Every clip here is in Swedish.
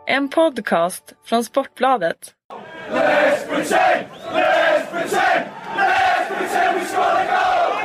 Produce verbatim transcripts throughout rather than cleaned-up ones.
En podcast från Sportbladet. Let's pretend! Let's pretend! Let's pretend we score a goal!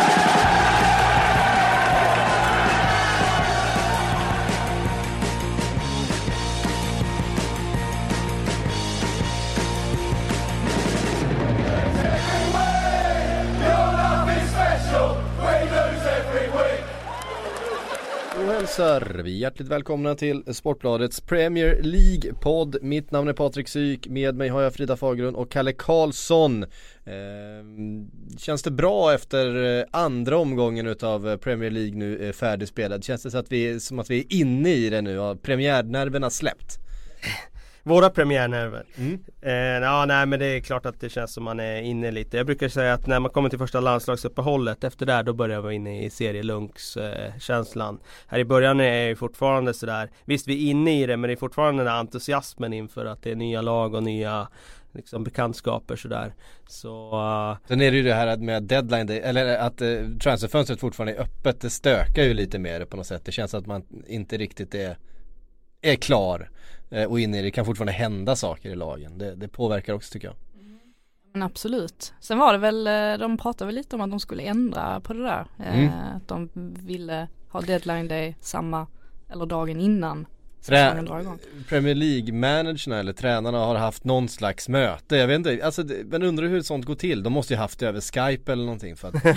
Och hälsar vi hjärtligt välkomna till Sportbladets Premier League-podd. Mitt namn är Patrik Syk, med mig har jag Frida Fagerlund och Kalle Karlsson. eh, Känns det bra efter andra omgången utav Premier League nu är färdigspelad? Känns det så att vi, som att vi är inne i det nu? Har premiärnerverna släppt? Våra premiärnerver. Mm. Eh, ja, nej, men det är klart att det känns som man är inne lite. Jag brukar säga att när man kommer till första landslagsuppehållet, efter det då börjar vi inne i serielunks eh, känslan. Här i början är det fortfarande sådär, visst vi är inne i det, men det är fortfarande den här entusiasmen inför att det är nya lag och nya liksom bekantskaper sådär. Så uh... Sen är det ju det här med deadline day, eller att eh, transferfönstret fortfarande är öppet. Det stökar ju lite mer på något sätt. Det känns att man inte riktigt är är klar eh, och inne i det. Kan fortfarande hända saker i lagen. Det, det påverkar också, tycker jag. Men absolut. Sen var det väl, de pratade väl lite om att de skulle ändra på det där. Mm. Eh, att de ville ha deadline day samma, eller dagen innan säsongen drar igång. Premier League-managerna eller tränarna har haft någon slags möte. Jag vet inte, alltså, men undrar hur sånt går till. De måste ju haft det över Skype eller någonting. För att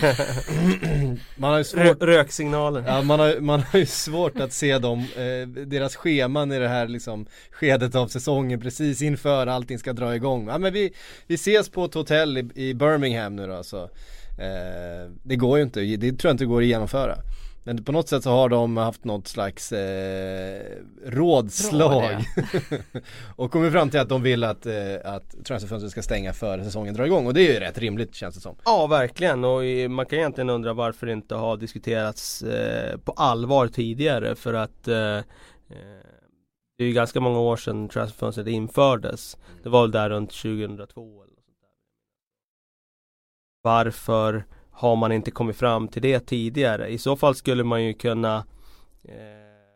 man har ju svårt... Röksignaler. Ja, man har, man har ju svårt att se dem, eh, deras scheman i det här liksom, skedet av säsongen precis inför allting ska dra igång. Ja, men vi, vi ses på ett hotell i, i Birmingham nu då. Så, eh, det går ju inte, det tror jag inte går att genomföra. Men på något sätt så har de haft något slags eh, rådslag Råd, ja. och kommit fram till att de vill att, eh, att transferfönstret ska stänga före säsongen drar igång. Och det är ju rätt rimligt, känns det som. Ja, verkligen. Och man kan egentligen undra varför det inte har diskuterats eh, på allvar tidigare. För att eh, det är ju ganska många år sedan transferfönstret infördes. Det var väl där runt tjugohundratvå eller sånt där. Varför har man inte kommit fram till det tidigare? I så fall skulle man ju kunna eh,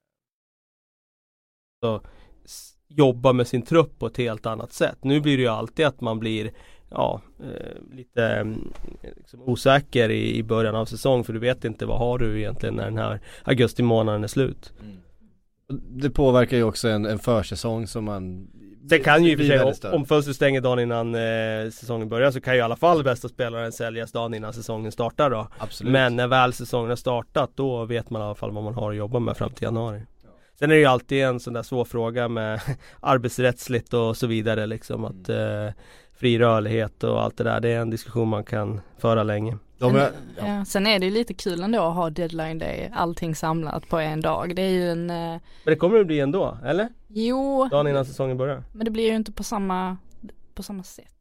så, s- jobba med sin trupp på ett helt annat sätt. Nu blir det ju alltid att man blir ja, eh, lite eh, liksom osäker i, i början av säsong, för du vet inte vad har du egentligen när den här augusti månaden är slut. Mm. Det påverkar ju också en, en försäsong som man... Det kan ju i och för sig, om, om fönstret stänger dagen innan eh, säsongen börjar, så kan ju i alla fall bästa spelaren säljas dagen innan säsongen startar då. Absolut. Men när väl säsongen har startat, då vet man i alla fall vad man har att jobba med fram till januari. Ja. Sen är det ju alltid en sån där svår fråga med arbetsrättsligt och så vidare liksom, att eh, fri rörlighet och allt det där, det är en diskussion man kan föra länge. Sen, ja. Ja, sen är det ju lite kul ändå att ha deadline day, allting samlat på en dag. Det är ju en... Men det kommer det bli ändå, eller? Jo. Dagen innan säsongen börjar. Men det blir ju inte på samma, på samma sätt.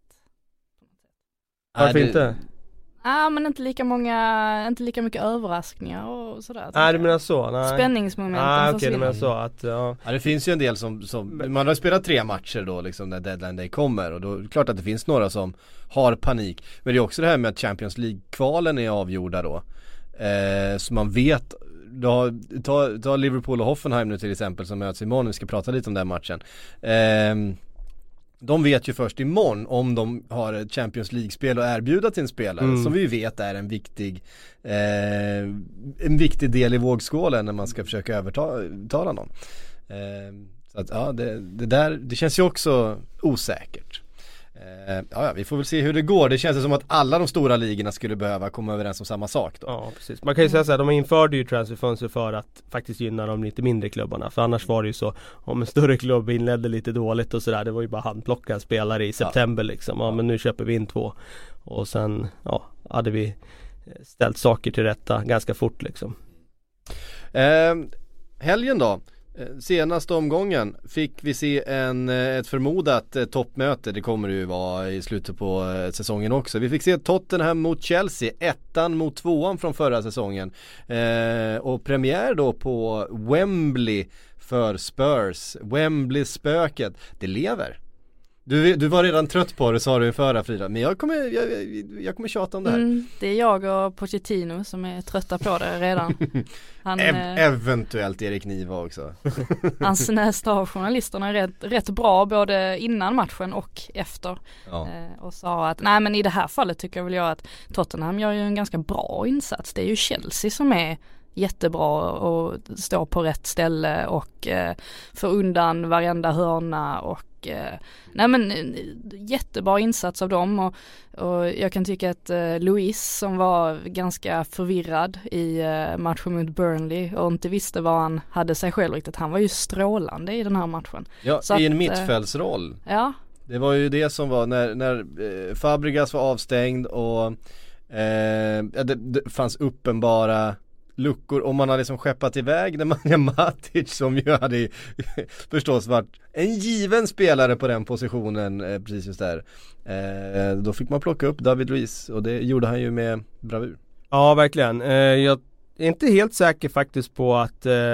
Varför äh, inte? Ja, ah, men inte lika många, inte lika mycket överraskningar och sådär. Nej, ah, du menar så? Nej. Spänningsmomenten ah, okej, okay, du menar så att, ja. ja, det finns ju en del som, som man har spelat tre matcher då liksom när deadline day kommer, och då är det klart att det finns några som har panik. Men det är också det här med att Champions League-kvalen är avgjorda då. Eh, så man vet, då, ta, ta Liverpool och Hoffenheim nu till exempel som möts imorgon, vi ska prata lite om den matchen. Eh, De vet ju först imorgon om de har ett Champions League-spel och erbjuda till en spelare, mm. som vi vet är en viktig eh, en viktig del i vågskålen när man ska försöka övertala någon. Eh, så att ja, det, det där, det känns ju också osäkert. Eh, ja, ja, vi får väl se hur det går. Det känns som att alla de stora ligorna skulle behöva komma överens om samma sak då. Ja, precis. Man kan ju säga så här, de införde ju transferfönster för att faktiskt gynna de lite mindre klubbarna. För annars var det ju så, om en större klubb inledde lite dåligt och sådär, det var ju bara handplockade spelare i september, ja. liksom. Ja, men nu köper vi in två. Och sen, ja, hade vi ställt saker till rätta ganska fort liksom. Eh, helgen då? Senaste omgången fick vi se en, ett förmodat toppmöte. Det kommer det ju vara i slutet på säsongen också. Vi fick se Tottenham mot Chelsea, ettan mot tvåan från förra säsongen. Eh, och premiär då på Wembley för Spurs. Wembley-spöket, det lever. Du, du var redan trött på det, sa du förra Frida. Men jag kommer, jag, jag kommer tjata om det här. Mm, det är jag och Pochettino som är trötta på det redan. Han, e- eventuellt Erik Niva också. Hans nästa av journalisterna är rätt, rätt bra både innan matchen och efter. Ja. Eh, och sa att nej, men i det här fallet tycker jag väl jag att Tottenham gör ju en ganska bra insats. Det är ju Chelsea som är jättebra och står på rätt ställe och eh, får undan varenda hörna och eh, nej men jättebra insats av dem och, och jag kan tycka att eh, Luis som var ganska förvirrad i eh, matchen mot Burnley och inte visste vad han hade sig själv riktigt, han var ju strålande i den här matchen. Ja, så i att, en mittfältsroll. Eh, ja. Det var ju det som var när, när eh, Fabregas var avstängd och eh, det, det fanns uppenbara luckor och man hade liksom skeppat iväg Nemanja Matic som ju hade förstås varit en given spelare på den positionen eh, precis just där. Eh, då fick man plocka upp David Luiz och det gjorde han ju med bravur. Ja, verkligen. Eh, jag är inte helt säker faktiskt på att eh,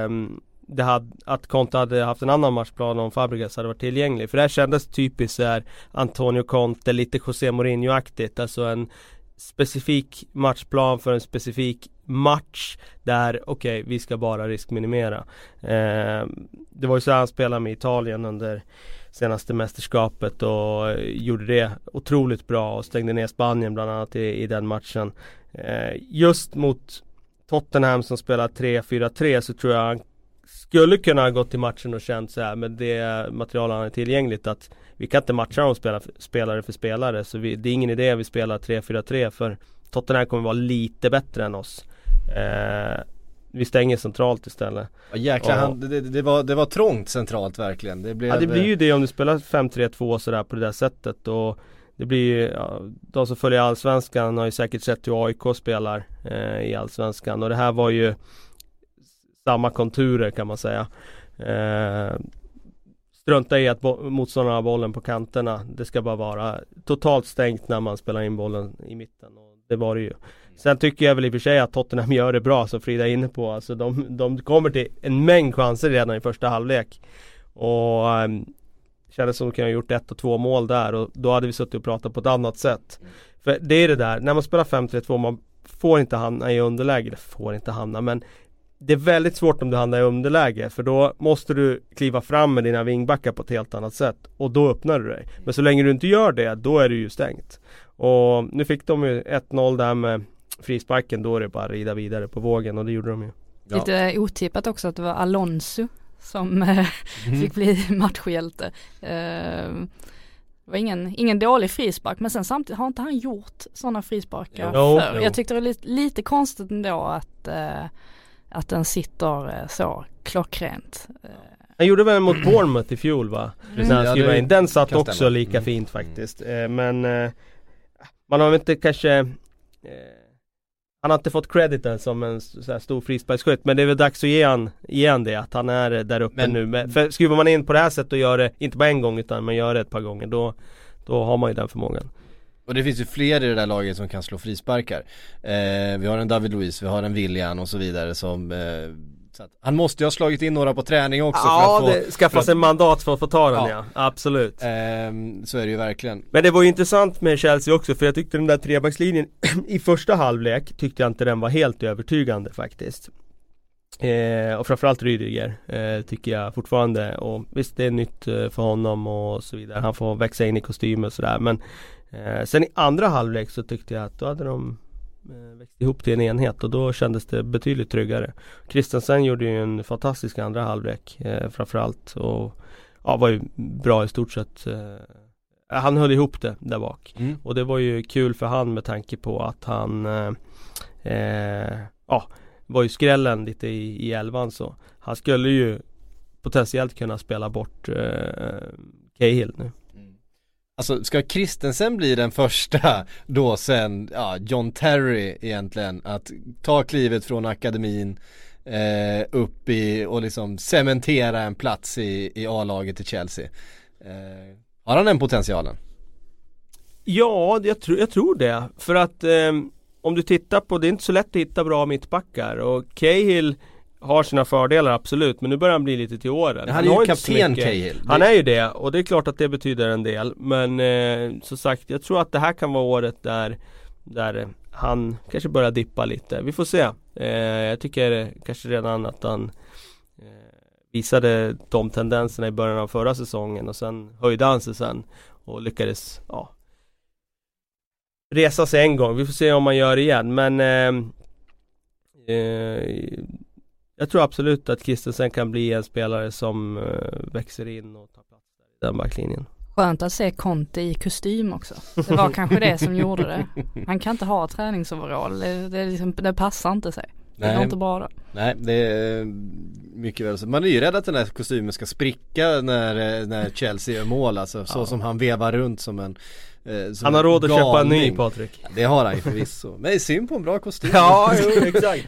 det hade, att Conte hade haft en annan matchplan om Fabregas hade varit tillgänglig. För det här kändes typiskt så här Antonio Conte, lite José Mourinho-aktigt. Alltså en specifik matchplan för en specifik match där okej, okay, vi ska bara riskminimera. Eh, det var ju så han spelade med Italien under senaste mästerskapet och gjorde det otroligt bra och stängde ner Spanien bland annat i, i den matchen. Eh, just mot Tottenham som spelar tre fyra tre så tror jag han skulle kunna ha gått till matchen och känt så här med det material han är tillgängligt att vi kan inte matcha dem spela, spelare för spelare så vi, det är ingen idé att vi spelar tre fyra tre för Tottenham kommer vara lite bättre än oss. Eh, vi stänger centralt istället. Ja, jäklar, och, han, det, det, var, det var trångt centralt verkligen. Det, blev, ja, det blir ju det om du spelar fem tre två sådär på det där sättet och det blir ju, ja, de som följer Allsvenskan har ju säkert sett hur A I K spelar eh, i Allsvenskan och det här var ju samma konturer kan man säga. Eh, strunta i att bo- motståndarna har bollen på kanterna. Det ska bara vara totalt stängt när man spelar in bollen i mitten och det var det ju. Sen tycker jag väl i och för sig att Tottenham gör det bra som Frida är inne på. Alltså de, de kommer till en mängd chanser redan i första halvlek. Och um, kändes som att de kunde ha gjort ett och två mål där och då hade vi suttit och pratat på ett annat sätt. Mm. För det är det där, när man spelar fem tre två man får inte hamna i underläge. Det får inte hamna, men det är väldigt svårt om du hamnar i underläge för då måste du kliva fram med dina vingbackar på ett helt annat sätt och då öppnar du dig. Men så länge du inte gör det, då är du ju stängt. Och nu fick de ju ett noll där med frisparken, då är det bara att rida vidare på vågen och det gjorde de ju. Ja. Lite otippat också att det var Alonso som mm. fick bli matchhjälte. Uh, det var ingen, ingen dålig frispark men sen samtidigt har inte han gjort sådana frisparkar no, förr. no. Jag tyckte det var lite, lite konstigt ändå att uh, att den sitter uh, så klockrent. Uh. Han gjorde väl mot Bournemouth i fjol va? Mm. När han ja, skrev in. Den satt också stämma. lika mm. fint faktiskt. Uh, men uh, man har inte kanske uh, han har inte fått crediten som en så här stor frisparksskytt, men det är väl dags att ge han, ge han det, att han är där uppe men, nu. Men, för skruvar man in på det här sättet och gör det, inte bara en gång utan man gör det ett par gånger, då, då har man ju den förmågan. Och det finns ju fler i det där laget som kan slå frisparkar. Eh, vi har en David Luiz, vi har en Willian och så vidare som... Eh, så att, han måste ju ha slagit in några på träning också. Ja, för att få, det skaffas en mandat för att få ta den, ja. ja. Absolut. Eh, så är det ju verkligen. Men det var ju intressant med Chelsea också, för jag tyckte den där trebackslinjen i första halvlek tyckte jag inte den var helt övertygande faktiskt. Eh, och framförallt Rydiger eh, tycker jag fortfarande, och visst det är nytt eh, för honom och så vidare, han får växa in i kostymen och sådär, men eh, sen i andra halvlek så tyckte jag att då hade de eh, växt ihop till en enhet och då kändes det betydligt tryggare. Christensen gjorde ju en fantastisk andra halvlek eh, framförallt och ja, var ju bra i stort sett. Eh, han höll ihop det där bak mm. och det var ju kul för han med tanke på att han eh, eh, ja var ju skrällen lite i, i elvan, så han skulle ju potentiellt kunna spela bort eh, Cahill nu. Mm. Alltså ska Christensen bli den första då sen ja, John Terry egentligen att ta klivet från akademin eh, upp i och liksom cementera en plats i, i A-laget i Chelsea? Eh, har han den potentialen? Ja, jag, tro, jag tror det. För att eh, om du tittar på, det är inte så lätt att hitta bra mittbackar och Cahill har sina fördelar absolut, men nu börjar han bli lite till åren. Han, han är ju kapten Cahill. Han är ju det, och det är klart att det betyder en del. Men eh, som sagt, jag tror att det här kan vara året där, där han kanske börjar dippa lite. Vi får se. Eh, jag tycker kanske redan att han eh, visade de tendenserna i början av förra säsongen, och sen höjde han sig sen och lyckades ja, resa sig en gång. Vi får se om man gör det igen. Men eh, eh, jag tror absolut att Christensen kan bli en spelare som eh, växer in och tar plats i den backlinjen. Skönt att se Conte i kostym också. Det var kanske det som gjorde det. Han kan inte ha träningsoverall. Det, det, liksom, det passar inte sig. Det är inte bra då. Nej, det är mycket väl så. Man är ju rädd att den här kostymen ska spricka när, när Chelsea gör mål. Alltså, så ja. Som han vevar runt som en eh, som han har råd att galning. Köpa en ny, Patrik. Det har han ju förvisso. Men det är synd på en bra kostym. Ja, jo, exakt.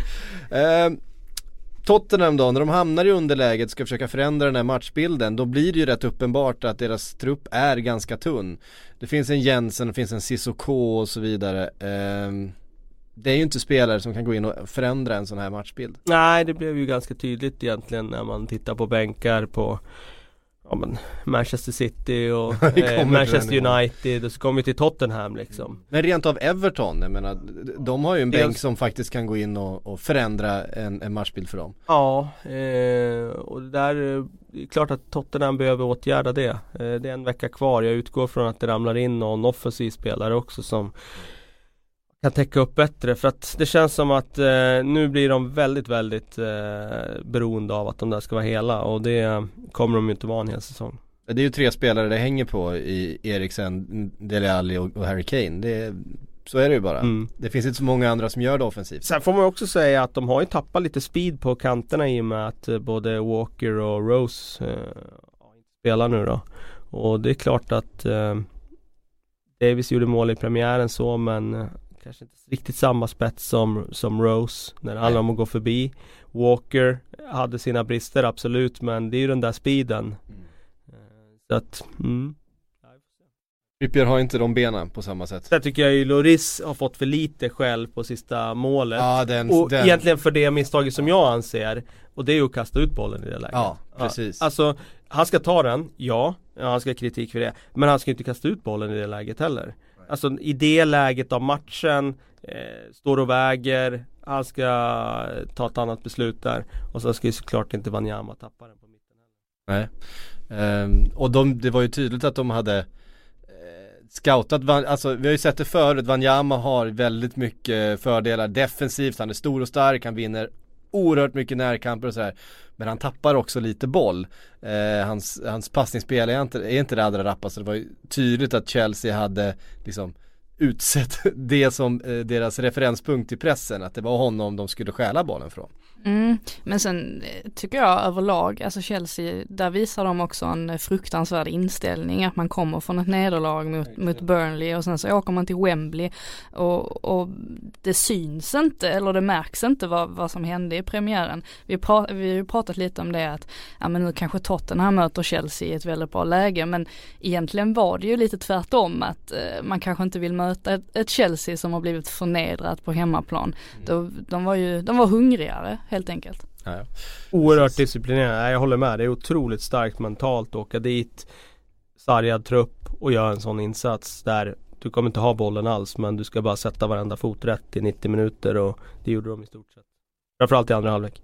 eh, Tottenham då, när de hamnar i underläget och ska försöka förändra den här matchbilden, då blir det ju rätt uppenbart att deras trupp är ganska tunn. Det finns en Jensen, det finns en Sissoko och så vidare. Eh, Det är ju inte spelare som kan gå in och förändra en sån här matchbild. Nej, det blev ju ganska tydligt egentligen när man tittar på bänkar på ja, men Manchester City och eh, Manchester United, och så kommer vi till Tottenham liksom. Men rent av Everton, jag menar, de har ju en bänk som faktiskt kan gå in och, och förändra en, en matchbild för dem. Ja, eh, och det där det är klart att Tottenham behöver åtgärda det. Eh, det är en vecka kvar, jag utgår från att det ramlar in någon offensiv spelare också som kan täcka upp bättre, för att det känns som att eh, nu blir de väldigt, väldigt eh, beroende av att de där ska vara hela, och det kommer de ju inte vara en hel säsong. Det är ju tre spelare det hänger på i Eriksen, Dele Alli och, och Harry Kane. Det, så är det ju bara. Mm. Det finns inte så många andra som gör det offensivt. Sen får man också säga att de har ju tappat lite speed på kanterna i och med att eh, både Walker och Rose eh, spelar nu då. Och det är klart att eh, Davis gjorde mål i premiären så, men eh, kanske inte riktigt samma spets som, som Rose när det handlar om att gå förbi. Walker hade sina brister absolut, men det är ju den där speeden. Mm. Så att, mm. Trippier har inte de benen på samma sätt. Där tycker jag ju Loris har fått för lite själv på sista målet. Ja, den, och den. egentligen för det misstaget som jag anser, och det är ju att kasta ut bollen i det läget. Ja, precis. Ja, alltså, han ska ta den, ja, ja, han ska ha kritik för det, men han ska inte kasta ut bollen i det läget heller. Alltså i det läget av matchen eh, står och väger, han ska ta ett annat beslut där, och så ska ju såklart inte Wanyama tappa den på mitten heller. Nej, um, och de, det var ju tydligt att de hade eh, scoutat, alltså vi har ju sett det förut, Wanyama har väldigt mycket fördelar defensivt, han är stor och stark, han vinner oerhört mycket närkamper och sådär, men han tappar också lite boll. Eh, hans, hans passningsspel är inte, är inte det allra rappa, så det var ju tydligt att Chelsea hade liksom utsett det som eh, deras referenspunkt i pressen, att det var honom de skulle stjäla bollen från. Mm, men sen tycker jag överlag, alltså Chelsea, där visar de också en fruktansvärd inställning, att man kommer från ett nederlag mot, mot Burnley och sen så åker man till Wembley och, och det syns inte, eller det märks inte vad, vad som hände i premiären. Vi, pra, vi har ju pratat lite om det att ja, men nu kanske Tottenham möter Chelsea i ett väldigt bra läge, men egentligen var det ju lite tvärtom, att eh, man kanske inte vill möta ett, ett Chelsea som har blivit förnedrat på hemmaplan. Mm. De, de var ju de var hungrigare helt enkelt. Ja, ja. Oerhört disciplinerad. Jag håller med. Det är otroligt starkt mentalt att åka dit, sargad trupp och göra en sån insats där du kommer inte ha bollen alls, men du ska bara sätta varenda fot rätt i nittio minuter, och det gjorde de i stort sett. Framförallt i andra halvlek.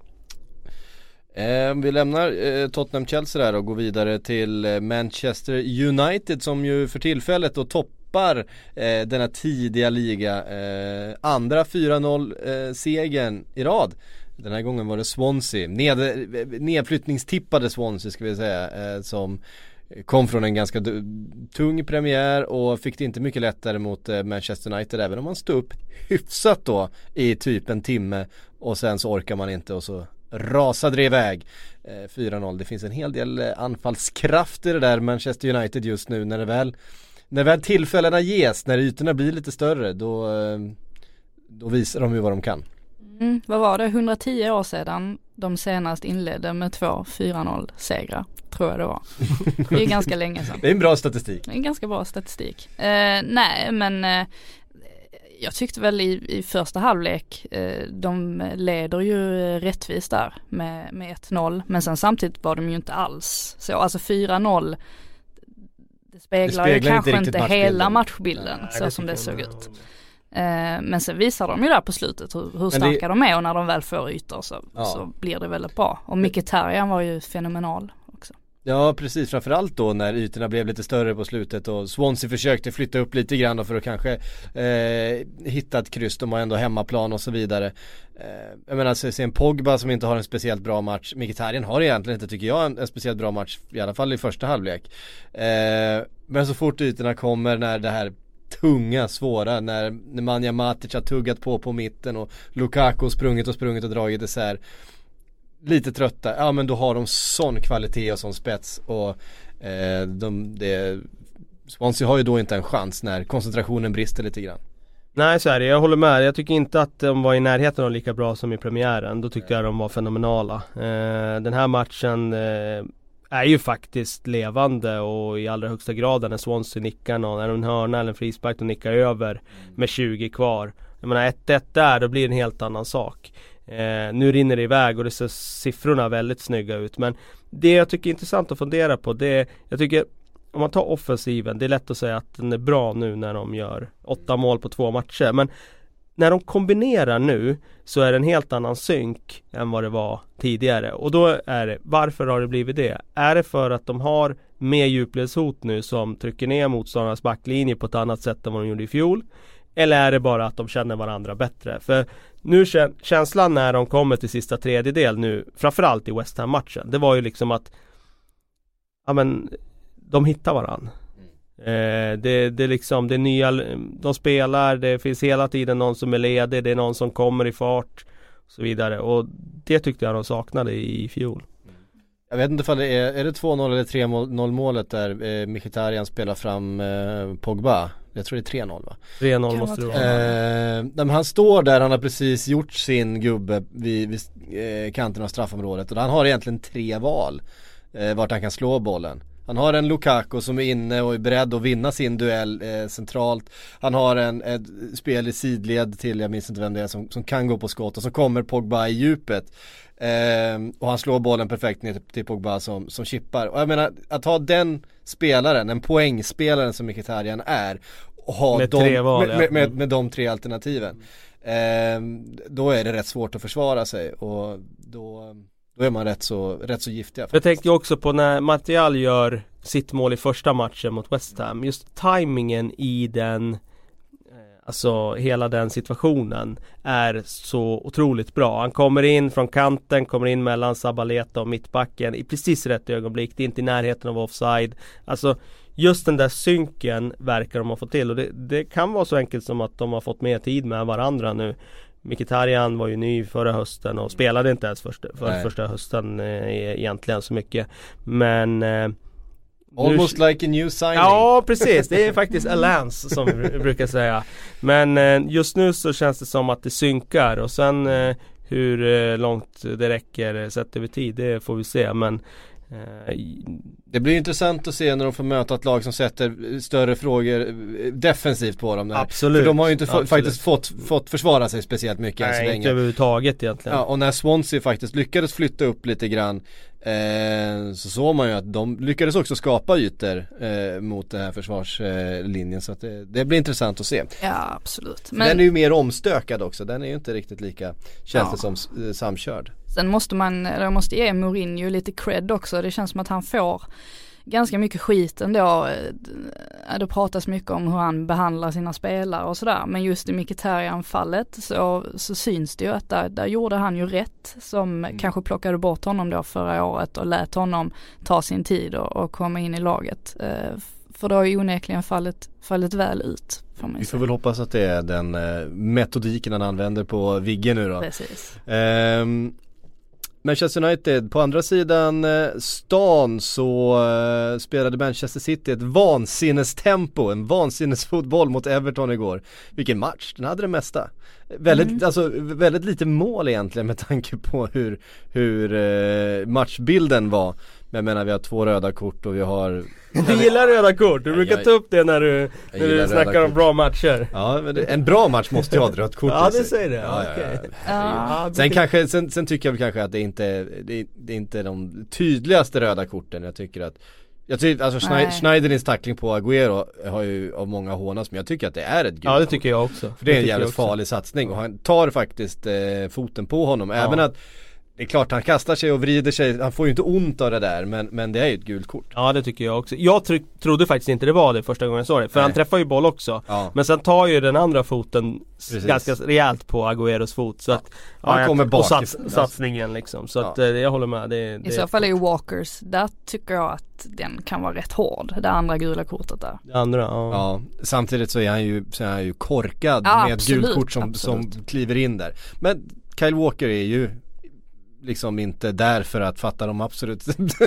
Eh, vi lämnar eh, Tottenham-Chelsea där och går vidare till eh, Manchester United, som ju för tillfället då toppar eh, denna tidiga liga. Eh, andra fyra noll eh, segern i rad. Den här gången var det Swansea, Ned, nedflyttningstippade Swansea ska vi säga, eh, som kom från en ganska d- tung premiär och fick det inte mycket lättare mot eh, Manchester United, även om man stod upp hyfsat då i typ en timme, och sen så orkar man inte och så rasade det iväg. eh, fyra noll. Det finns en hel del eh, anfallskraft i det där Manchester United just nu, när det väl när väl tillfällena ges, när ytorna blir lite större, då, eh, då visar de ju vad de kan. Mm, vad var det? hundratio år sedan de senast inledde med två fyra noll segrar, tror jag det var. Det är ganska länge sedan. Det är en bra statistik. Det är en ganska bra statistik. Eh, nej, men eh, Jag tyckte väl i, i första halvlek, eh, de leder ju rättvist där med, med ett noll. Men sen samtidigt var de ju inte alls så. Alltså fyra noll, det speglar, det speglar ju kanske inte, inte hela matchbilden. Nej, så som det såg ut. Eh, men sen visar de ju där på slutet hur, hur starka det... de är. Och när de väl får ytor så, ja. så blir det väldigt bra. Och Mkhitaryan var ju fenomenal också. Ja, precis. Framförallt då när ytorna blev lite större på slutet och Swansea försökte flytta upp lite grann för att kanske eh, hitta ett kryss. De har ändå hemmaplan och så vidare. Eh, jag menar, så, så en Pogba som inte har en speciellt bra match. Mkhitaryan har egentligen inte, tycker jag, en, en speciellt bra match, i alla fall i första halvlek. Eh, men så fort ytorna kommer, när det här tunga, svåra, när Nemanja Matic har tuggat på på mitten och Lukaku sprungit och sprungit och dragit isär, lite trötta, ja men då har de sån kvalitet och sån spets och eh, de, det, Swansea har ju då inte en chans när koncentrationen brister lite grann. Nej, så är det, jag håller med. Jag tycker inte att de var i närheten av lika bra som i premiären. Då tyckte Nej. jag de var fenomenala. eh, Den här matchen eh, är ju faktiskt levande och i allra högsta grad när Swansea nickar någon, är en hörna eller en frispark och nickar över med tjugo kvar. Jag menar ett ett där, då blir det en helt annan sak. Eh, nu rinner det iväg och det ser siffrorna väldigt snygga ut. Men det jag tycker är intressant att fundera på, det är, jag tycker om man tar offensiven, det är lätt att säga att den är bra nu när de gör åtta mål på två matcher. Men när de kombinerar nu så är det en helt annan synk än vad det var tidigare. Och då är det, varför har det blivit det? Är det för att de har mer djupledshot nu som trycker ner motståndarnas backlinje på ett annat sätt än vad de gjorde i fjol? Eller är det bara att de känner varandra bättre? För nu kän- känslan när de kommer till sista tredjedel nu, framförallt i West Ham-matchen, det var ju liksom att ja men, de hittar varandra. Eh, det, det är liksom, det är nya, de spelar, det finns hela tiden någon som är ledig, det är någon som kommer i fart och så vidare. Och det tyckte jag de saknade i, i fjol. Jag vet inte ifall det är, är det två noll eller tre noll målet där eh, Mkhitaryan spelar fram eh, Pogba. Jag tror det är tre noll va? tre noll måste det vara. Eh, han står där, han har precis gjort sin gubbe vid, vid eh, kanten av straffområdet och han har egentligen tre val eh, vart han kan slå bollen. Han har en Lukaku som är inne och är beredd att vinna sin duell eh, centralt. Han har en ett spel i sidled till, jag minns inte vem det är, som, som kan gå på skott och så kommer Pogba i djupet. Eh, och han slår bollen perfekt ner till, till Pogba som, som chippar. Och jag menar, att ha den spelaren, en poängspelaren som Mkhitaryan är, och ha med, de, tre val, med, med, med, med de tre alternativen. Eh, då är det rätt svårt att försvara sig och då... Då är man rätt så, rätt så giftiga faktiskt. Jag tänkte också på när Martial gör sitt mål i första matchen mot West Ham. Just tajmingen i den, alltså hela den situationen är så otroligt bra. Han kommer in från kanten, kommer in mellan Zabaleta och mittbacken i precis rätt ögonblick. Det är inte i närheten av offside. Alltså just den där synken verkar de ha fått till. Och det, det kan vara så enkelt som att de har fått mer tid med varandra nu. Mkhitaryan var ju ny förra hösten och spelade inte ens första, för första hösten eh, egentligen så mycket. Men eh, almost nu, like a new signing. Ja, precis. Det är faktiskt a lance som vi brukar säga. Men eh, just nu så känns det som att det synkar och sen eh, hur eh, långt det räcker sett över tid, det får vi se. Men det blir intressant att se när de får möta ett lag som sätter större frågor defensivt på dem där. Absolut. För de har ju inte f- faktiskt fått, fått försvara sig speciellt mycket. Nej, än så länge. Inte överhuvudtaget egentligen. Ja, och när Swansea faktiskt lyckades flytta upp lite grann eh, så såg man ju att de lyckades också skapa ytor eh, mot den här försvarslinjen eh, så att det, det blir intressant att se. Ja, absolut. Men... Den är ju mer omstökad också. Den är ju inte riktigt lika, känns det ja. som, eh, samkörd. Sen måste man, eller jag måste ge Mourinho lite cred också. Det känns som att han får ganska mycket skit ändå. Det pratas mycket om hur han behandlar sina spelare och sådär. Men just i Mkhitaryan-fallet så, så syns det ju att där, där gjorde han ju rätt. Som mm. kanske plockade bort honom då förra året och lät honom ta sin tid och, och komma in i laget. För det har ju onekligen fallit, fallit väl ut. Får man Vi får väl hoppas att det är den eh, metodiken han använder på Vigge nu då. Precis. Ehm, Manchester United, på andra sidan eh, stan så eh, spelade Manchester City ett vansinnestempo, en vansinnesfotboll mot Everton igår. Vilken match, den hade det mesta. Väldigt, mm. alltså, väldigt lite mål egentligen med tanke på hur, hur eh, matchbilden var. Men jag menar, vi har två röda kort och vi har... Du gillar röda kort, du brukar jag, ta upp det när du, när du snackar om bra matcher. Ja, men det, en bra match måste ju ha ett rött kort. Ja, det säger det, ja, okej. Okay. Ja. Ja. Sen, kanske, sen, sen tycker jag väl kanske att det inte det, det är inte de tydligaste röda korten. Jag tycker att Jag tycker, alltså Schneid, Schneiderins tackling på Agüero har ju av många hånats, men jag tycker att det är ett gult. Ja, det tycker jag också. För det är en det jävligt farlig satsning och han tar faktiskt eh, foten på honom. Ja. Även att det är klart han kastar sig och vrider sig, han får ju inte ont av det där, men, men det är ju ett gult kort. Ja, det tycker jag också. Jag tro, trodde faktiskt inte det var det första gången jag såg det, för Nej. han träffar ju boll också. Ja. Men sen tar ju den andra foten Precis. ganska rejält på Agüeros fot, så ja. att han ja, kommer bak och sats, satsningen liksom. Så ja. att jag håller med. Det, det I så fall är ju Walkers, där tycker jag att den kan vara rätt hård, det andra gula kortet där. Det andra, ja. ja. Samtidigt så är han ju, så är han ju korkad ja, med absolut, ett gult kort som, som kliver in där. Men Kyle Walker är ju liksom inte där för att fatta de absolut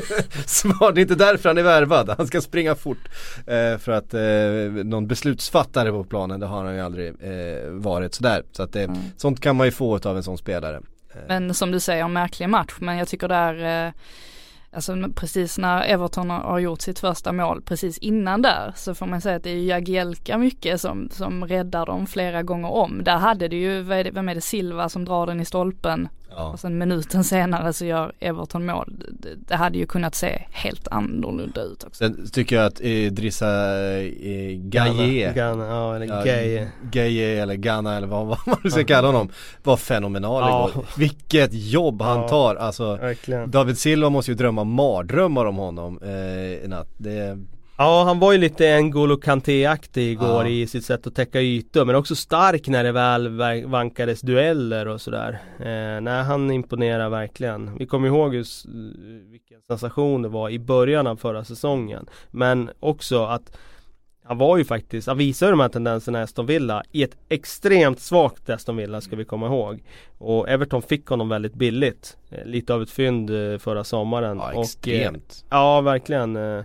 smart, det är inte därför han är värvad. Han ska springa fort eh, för att eh, någon beslutsfattare på planen, det har han ju aldrig eh, varit sådär. Så att det, mm. sånt kan man ju få av en sån spelare. Eh. Men som du säger, en märklig match, men jag tycker där eh, alltså precis när Everton har gjort sitt första mål precis innan där, så får man säga att det är Jagielka mycket som, som räddar dem flera gånger om. Där hade det ju, vem är det, Silva som drar den i stolpen. Ja. Och sen minuten senare så gör Everton mål. Det, det hade ju kunnat se helt annorlunda ut också. Sen tycker jag att Idrissa eh, Gaye Ghana, ja, eller ja, Gaye Gaye eller Ghana eller vad, vad man ska kalla honom, var fenomenal ja. igår. Vilket jobb han ja, tar. Alltså, verkligen. David Silva måste ju drömma mardrömmar om honom eh, i natt. Det Ja, han var ju lite N'Golo Kanté-aktig igår ja. i sitt sätt att täcka ytor, men också stark när det väl vankades dueller och sådär. Eh, nej, han imponerar verkligen. Vi kommer ihåg just vilken sensation det var i början av förra säsongen, men också att han var ju faktiskt, han visade de här tendenserna i Aston Villa i ett extremt svagt Aston Villa, ska vi komma ihåg. Och Everton fick honom väldigt billigt. Eh, lite av ett fynd eh, förra sommaren. Ja, och, extremt. Eh, ja, verkligen. Eh,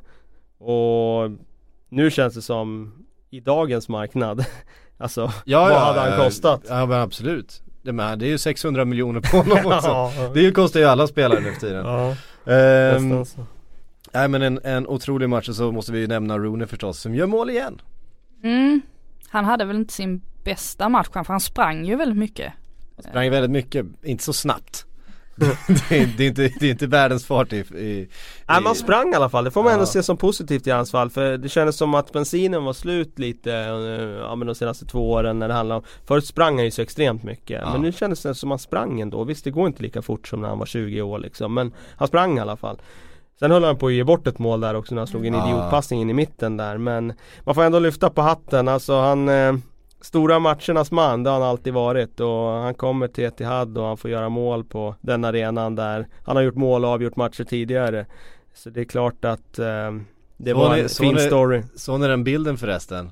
Och nu känns det som i dagens marknad alltså, ja, vad ja, hade han kostat? Ja, men absolut. Det, med, det är ju sexhundra miljoner på honom också. ja, ja. Det kostar ju alla spelare nu för tiden. Ja, ehm, nej, men en, en otrolig match, så måste vi ju nämna Rooney förstås, som gör mål igen. Mm. Han hade väl inte sin bästa match, för han sprang ju väldigt mycket. Han sprang väldigt mycket, inte så snabbt. det, är, det, är inte, det är inte världens fart i, i, Nej, man sprang i alla fall. Det får man ja. ändå se som positivt i hans fall. För det kändes som att bensinen var slut lite ja, men de senaste två åren när det handlar om. Förut sprang han ju så extremt mycket ja. Men nu kändes det som att han sprang ändå. Visst, det går inte lika fort som när han var tjugo år liksom, men han sprang i alla fall. Sen höll han på att ge bort ett mål där också när han slog en ja. idiotpassning in i mitten där. Men man får ändå lyfta på hatten. Alltså han eh, stora matchernas man, det har han alltid varit, och han kommer till Etihad och han får göra mål på den arenan där han har gjort mål och avgjort matcher tidigare. Så det är klart att eh, det så var en så fin så story. Så är den bilden förresten.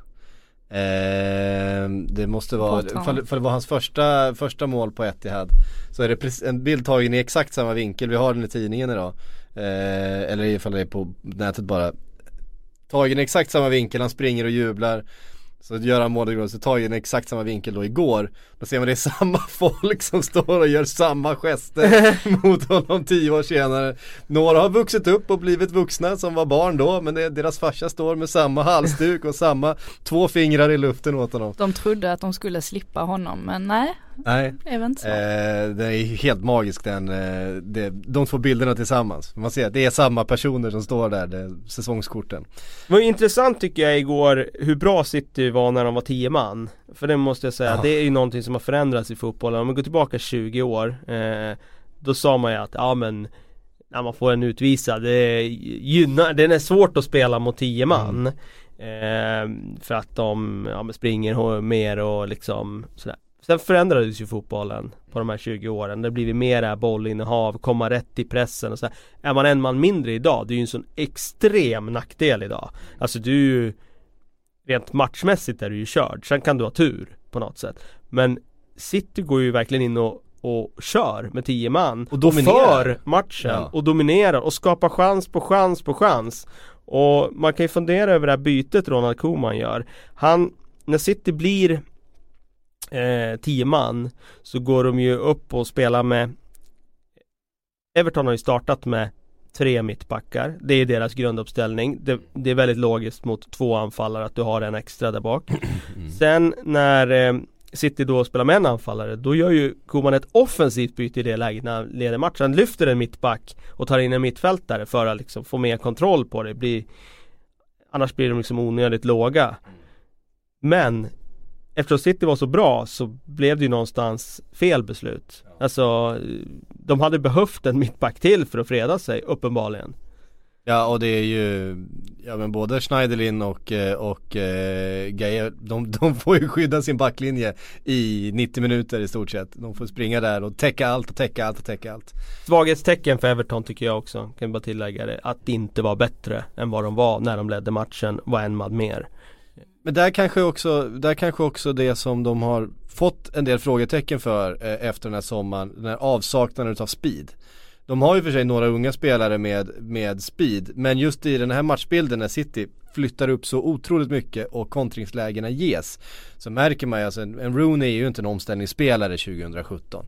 Eh, det måste vara, för, för det var hans första, första mål på Etihad, så är det en bild tagen i exakt samma vinkel. Vi har den i tidningen idag. Eh, eller ifall det är på nätet bara. Tagen i exakt samma vinkel, han springer och jublar. Så gör han mål, så tar ju en exakt samma vinkel då igår. Då ser man det är samma folk som står och gör samma gester mot honom tio år senare. Några har vuxit upp och blivit vuxna som var barn då, men det, deras farsa står med samma halsduk och samma två fingrar i luften åt honom. De trodde att de skulle slippa honom, men nej. Nej, det är inte så. Eh, det är helt magisk den, eh, det, de två bilderna tillsammans. Man ser att det är samma personer som står där, det, säsongskorten. Det var intressant tycker jag igår hur bra City var när de var tio man. För det måste jag säga, ja. det är ju någonting som har förändrats i fotbollen. Om man går tillbaka tjugo år, eh, då sa man ju att ja men när man får en utvisad, det gynnar, det är svårt att spela mot tio man. Mm. Eh, för att de ja, springer mer och liksom sådär. Sen förändrades ju fotbollen på de här tjugo åren. Det blir mera bollinnehav, komma rätt i pressen och så här. Är man en man mindre idag, det är ju en sån extrem nackdel idag. Alltså du, rent matchmässigt är du ju körd. Sen kan du ha tur på något sätt. Men City går ju verkligen in och, och kör med tio man. Och, och för matchen. Ja. Och dominerar och skapar chans på chans på chans. Och man kan ju fundera över det här bytet Ronald Koeman gör. Han, när City blir Eh, tio man, så går de ju upp och spelar med, Everton har ju startat med tre mittbackar. Det är deras grunduppställning. Det, det är väldigt logiskt mot två anfallare att du har en extra där bak. Mm. Sen när eh, City då spelar med en anfallare, då gör ju Koeman ett offensivt byte i det läget när han leder matchen. Han lyfter en mittback och tar in en mittfältare för att liksom få mer kontroll på det. Blir, annars blir de liksom onödigt låga. Men eftersom City var så bra så blev det ju någonstans fel beslut. Alltså, de hade behövt en mittback till för att freda sig, uppenbarligen. Ja, och det är ju, ja men både Schneiderlin och, och eh, Gaia, de, de får ju skydda sin backlinje i nittio minuter i stort sett. De får springa där och täcka allt och täcka allt och täcka allt. Svaghetstecken för Everton tycker jag också, kan jag bara tillägga det, att det inte var bättre än vad de var när de ledde matchen, var en man mer. Men där kanske också, där kanske också det som de har fått en del frågetecken för eh, efter den här sommaren, den här avsaknaden av speed. De har ju för sig några unga spelare med, med speed, men just i den här matchbilden när City flyttar upp så otroligt mycket och kontringslägena ges, så märker man ju, alltså en, en Rooney är ju inte en omställningsspelare tjugohundrasjutton.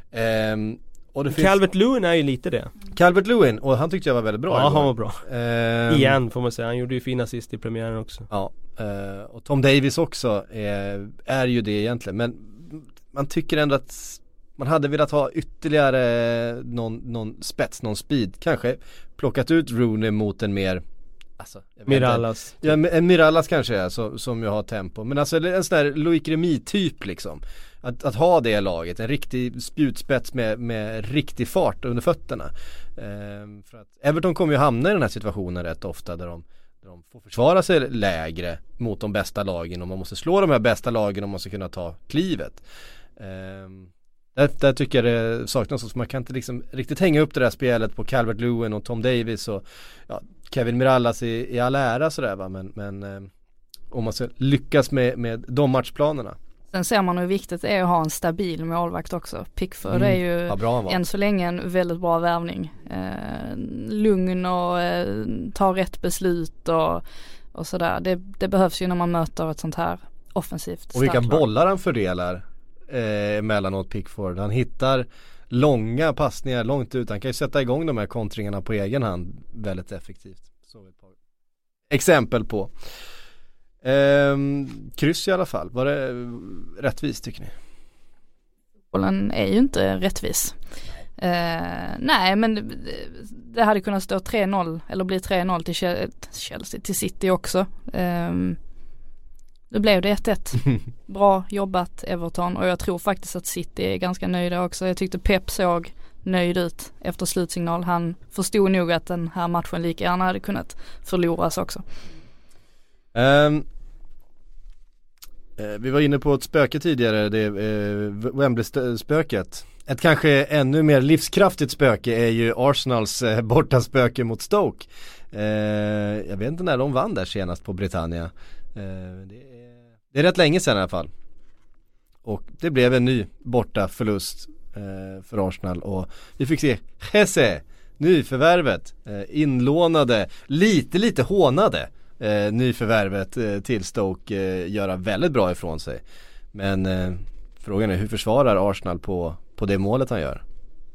Ehm, och det finns... Calvert-Lewin är ju lite det. Calvert-Lewin, och han tyckte jag var väldigt bra. Ja, han var bra. Ehm... Igen får man säga, han gjorde ju fina assist i premiären också. Ja, uh, och Tom Davies också är, är ju det egentligen, men man tycker ändå att man hade velat ha ytterligare någon, någon spets, någon speed. Kanske plockat ut Rooney mot en mer alltså, Mirallas. Ja, en Mirallas kanske är så, som jag har tempo. Men alltså en sån där Loic Remy typ liksom. Att, att ha det laget, en riktig spjutspets med, med riktig fart under fötterna. Ehm, för att Everton kommer ju hamna i den här situationen rätt ofta där de, där de får försvara sig lägre mot de bästa lagen, och man måste slå de här bästa lagen och måste kunna ta klivet. Ehm, Där, där tycker jag det saknas, så man kan inte liksom riktigt hänga upp det där spelet på Calvert-Lewin och Tom Davies och ja, Kevin Mirallas i, i all ära sådär va, men, men eh, om man ska lyckas med, med de matchplanerna. Sen ser man hur viktigt det är att ha en stabil målvakt också. Pickford mm. är ju ja, bra, än så länge en väldigt bra värvning. Eh, lugn och eh, ta rätt beslut och, och sådär. Det, det behövs ju när man möter ett sånt här offensivt. Och vilka bollar han fördelar Eh, emellanåt Pickford. Han hittar långa passningar långt ut. Han kan ju sätta igång de här kontringarna på egen hand väldigt effektivt. Så ett par exempel på. Eh, kryss i alla fall. Var det rättvist tycker ni? Bollen är ju inte rättvis. Eh, nej, men det, det hade kunnat stå tre noll eller bli tre noll till Chelsea, till City också. Eh, Då blev det ett ett. Bra jobbat Everton, och jag tror faktiskt att City är ganska nöjda också. Jag tyckte Pep såg nöjd ut efter slutsignal. Han förstod nog att den här matchen lika gärna hade kunnat förloras också. Um, eh, vi var inne på ett spöke tidigare, det eh, Wembley-spöket. Ett kanske ännu mer livskraftigt spöke är ju Arsenals eh, bortaspöke mot Stoke. Eh, jag vet inte när de vann där senast på Britannia. Eh, det, är, det är rätt länge sedan i alla fall. Och det blev en ny borta förlust eh, för Arsenal, och vi fick se Jesse, nyförvärvet, eh, inlånade, lite lite hånade eh, nyförvärvet eh, till Stoke eh, göra väldigt bra ifrån sig. Men eh, frågan är, hur försvarar Arsenal på, på det målet han gör?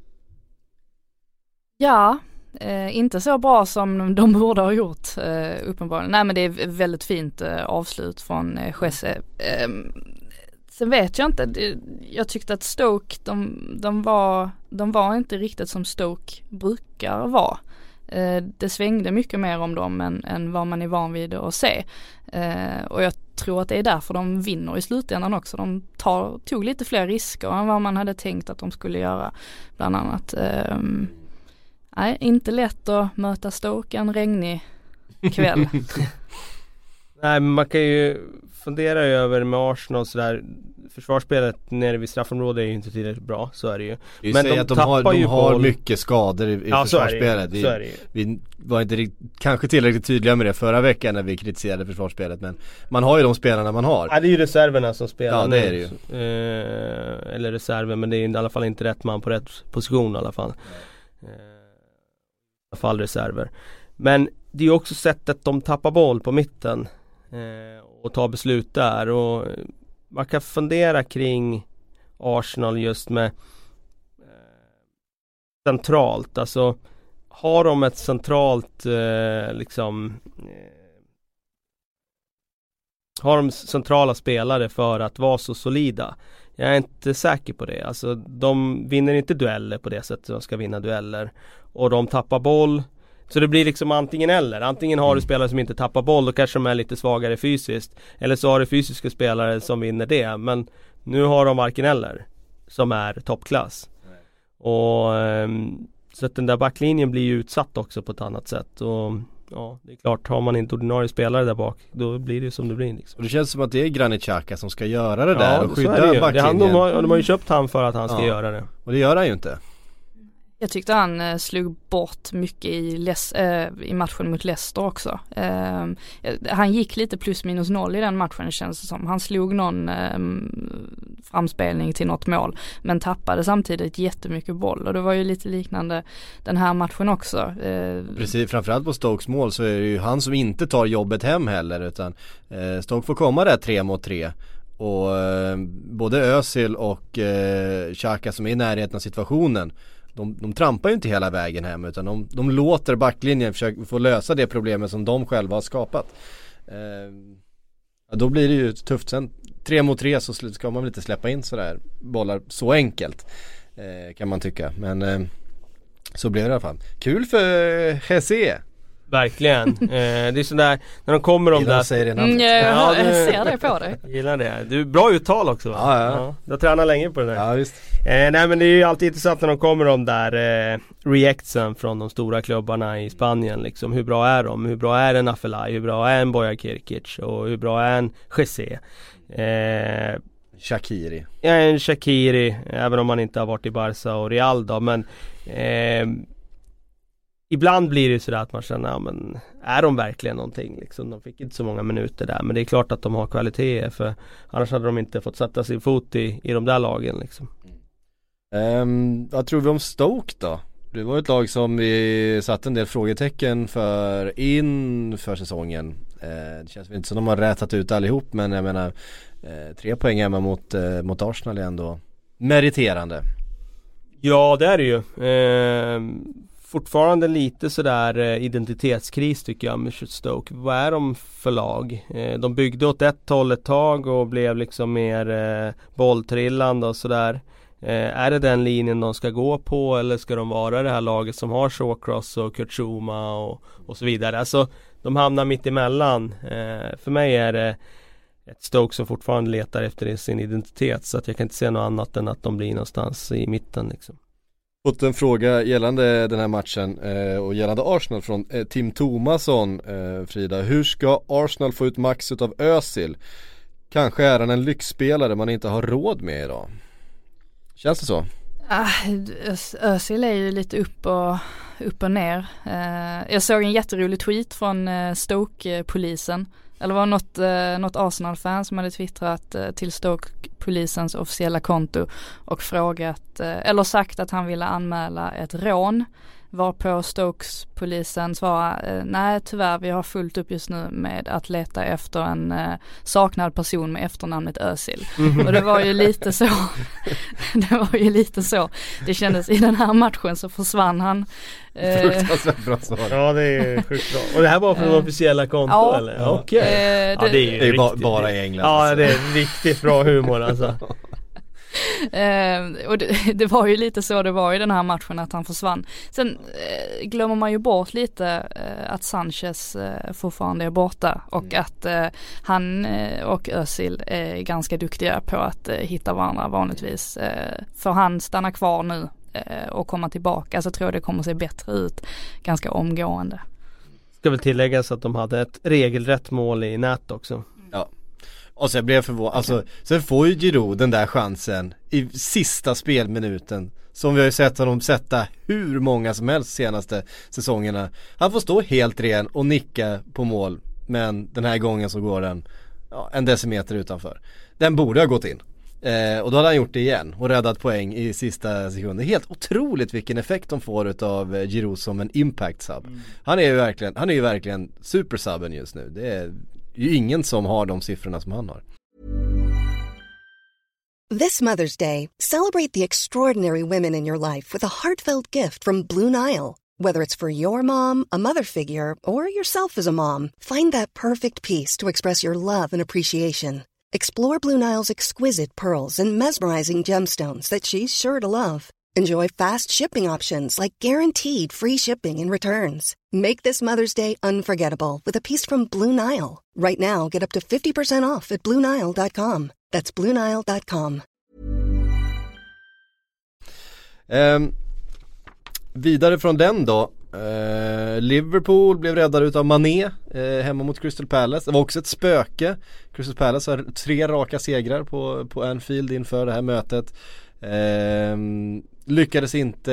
Ja, Eh, inte så bra som de borde ha gjort eh, uppenbarligen. Nej, men det är väldigt fint eh, avslut från eh, Jesse. Eh, sen vet jag inte, det, jag tyckte att Stoke de, de, var, de var inte riktigt som Stoke brukar vara. Eh, det svängde mycket mer om dem än, än vad man är van vid att se. Eh, och jag tror att det är därför de vinner i slutändan också. De tar, tog lite fler risker än vad man hade tänkt att de skulle göra, bland annat. Eh, Nej, inte lätt att möta Stoke en regnig kväll. Nej, men man kan ju fundera över med Arsenal sådär. Försvarsspelet nere vid straffområdet är ju inte tillräckligt bra, så är det ju. Vi men de, att de har, de har mycket skador i, i ja, försvarsspelet. Vi, vi var inte riktigt, kanske tillräckligt tydliga med det förra veckan när vi kritiserade försvarsspelet, men man har ju de spelarna man har. Ja, det är ju reserverna som spelar. Ja, det är det ju. Eh, eller reserven, men det är i alla fall inte rätt man på rätt position i alla fall. Eh, I alla fall reserver. Men det är ju också sättet de tappar boll på mitten eh, och tar beslut där, och man kan fundera kring Arsenal just med eh, centralt, alltså har de ett centralt eh, liksom eh, har de centrala spelare för att vara så solida? Jag är inte säker på det. Alltså de vinner inte dueller på det sättet de ska vinna dueller. Och de tappar boll. Så det blir liksom antingen eller. Antingen har du spelare som inte tappar boll, och kanske de är lite svagare fysiskt. Eller så har du fysiska spelare som vinner det. Men nu har de varken eller som är toppklass. Och um, så att den där backlinjen blir ju utsatt också på ett annat sätt. Och ja, det är klart, har man inte ordinarie spelare där bak, då blir det som det blir liksom. Och det känns som att det är Granit Xhaka som ska göra det där, ja, och skydda det backlinjen. Det han, de, har, de har ju köpt han för att han ska ja. göra det. Och det gör han ju inte. Jag tyckte han eh, slog bort mycket i, Les- eh, i matchen mot Leicester också. Eh, han gick lite plus minus noll i den matchen, känns det som. Han slog någon eh, framspelning till något mål, men tappade samtidigt jättemycket boll. Och det var ju lite liknande den här matchen också. Eh, Precis, framförallt på Stokes mål så är det ju han som inte tar jobbet hem heller, utan eh, Stoke får komma där tre mot tre. Och eh, både Özil och eh, Xhaka som är i närheten av situationen, De, de trampar ju inte hela vägen hem, utan de, de låter backlinjen försöka få lösa det problemet som de själva har skapat. Eh, ja, då blir det ju tufft sen. Tre mot tre så ska man väl inte släppa in sådär bollar så enkelt, eh, kan man tycka. Men eh, så blev det i alla fall. Kul för Jesse. Verkligen. eh, det är sådär, när de kommer om där. Säger det mm, jag, ja, jag ser det på dig. Gillar det. Du, bra uttal också va? Ja, ja. ja. Du har tränat länge på det där. Ja, visst. Eh, nej men det är ju alltid intressant när de kommer de där eh, reactsen från de stora klubbarna i Spanien liksom. Hur bra är de? Hur bra är en Afelai? Hur bra är en Boja Kirkic? Och hur bra är en Jesse? Eh, Shaqiri. Ja, en Shaqiri, även om han inte har varit i Barca och Real då, men eh, ibland blir det sådär att man känner, ja, men är de verkligen någonting liksom? De fick inte så många minuter där, men det är klart att de har kvaliteter, för annars hade de inte fått sätta sin fot i, i de där lagen liksom. Um, vad tror vi om Stoke då? Det var ett lag som vi satt en del frågetecken för inför säsongen. Uh, det känns inte som de har rätat ut allihop, men jag menar uh, tre poäng hemma mot, uh, mot Arsenal är ändå meriterande. Ja, det är det ju. Uh, fortfarande lite sådär uh, identitetskris tycker jag med Stoke. Vad är de för lag? Uh, de byggde åt ett håll ett tag och blev liksom mer uh, bolltrillande och sådär. Eh, är det den linjen de ska gå på, eller ska de vara det här laget som har Shawcross och Kurt Zouma och, och så vidare? Alltså de hamnar mitt emellan. Eh, för mig är det ett Stoke som fortfarande letar efter sin identitet, så att jag kan inte se något annat än att de blir någonstans i mitten liksom. Fått en fråga gällande den här matchen eh, och gällande Arsenal från eh, Tim Thomasson, eh, Frida. Hur ska Arsenal få ut max av Özil? Kanske är han en lyxspelare man inte har råd med idag. Känns det så? Ah, Özil är ju lite upp och, upp och ner. Uh, jag såg en jätterolig tweet från uh, Stoke-polisen. Eller var något, uh, något Arsenal-fan som hade twittrat uh, till Stoke-polisens officiella konto och frågat, uh, eller sagt att han ville anmäla ett rån. Varpå Stokes-polisen svarade, eh, nej tyvärr, vi har fullt upp just nu med att leta efter en eh, saknad person med efternamnet Özil. Mm. Och det var ju lite så, det var ju lite så, det kändes i den här matchen så försvann han. Eh, Fruktansvärt bra svar. Ja, det är sjukt bra. Och det här var från eh, officiella konto ja, eller? Ja, okej. Okay. Eh, ja, det är ju det är riktigt, bara i England. Ja, det är riktigt bra humor alltså. Eh, och det, det var ju lite så det var i den här matchen, att han försvann. Sen eh, glömmer man ju bort lite eh, att Sanchez eh, fortfarande är borta och mm. att eh, han eh, och Özil är ganska duktiga på att eh, hitta varandra vanligtvis. Eh, för han stannar kvar nu eh, och komma tillbaka, så tror jag det kommer se bättre ut ganska omgående. Ska väl tilläggas att de hade ett regelrätt mål i nät också. Ja. Och så jag blev förvånad, alltså, sen får ju Giroud den där chansen i sista spelminuten, som vi har ju sett honom sätta hur många som helst senaste säsongerna. Han får stå helt ren och nicka på mål, men den här gången så går den ja, en decimeter utanför. Den borde ha gått in. Eh, och då hade han gjort det igen och räddat poäng i sista sekunden. Helt otroligt vilken effekt de får av eh, Giroud som en impact sub. Mm. Han är ju verkligen, han är ju verkligen supersubben just nu. Det är ju ingen som har de siffrorna som han har. This Mother's Day, celebrate the extraordinary women in your life with a heartfelt gift from Blue Nile. Whether it's for your mom, a mother figure, or yourself as a mom, find that perfect piece to express your love and appreciation. Explore Blue Nile's exquisite pearls and mesmerizing gemstones that she's sure to love. Enjoy fast shipping options like guaranteed free shipping and returns. Make this Mother's Day unforgettable with a piece from Blue Nile. Right now, get up to fifty percent off at blue nile dot com. That's blue nile dot com. Um, vidare från den då. Uh, Liverpool blev räddade utav Mané uh, hemma mot Crystal Palace. Det var också ett spöke. Crystal Palace har tre raka segrar på, på Anfield inför det här mötet. Uh, lyckades inte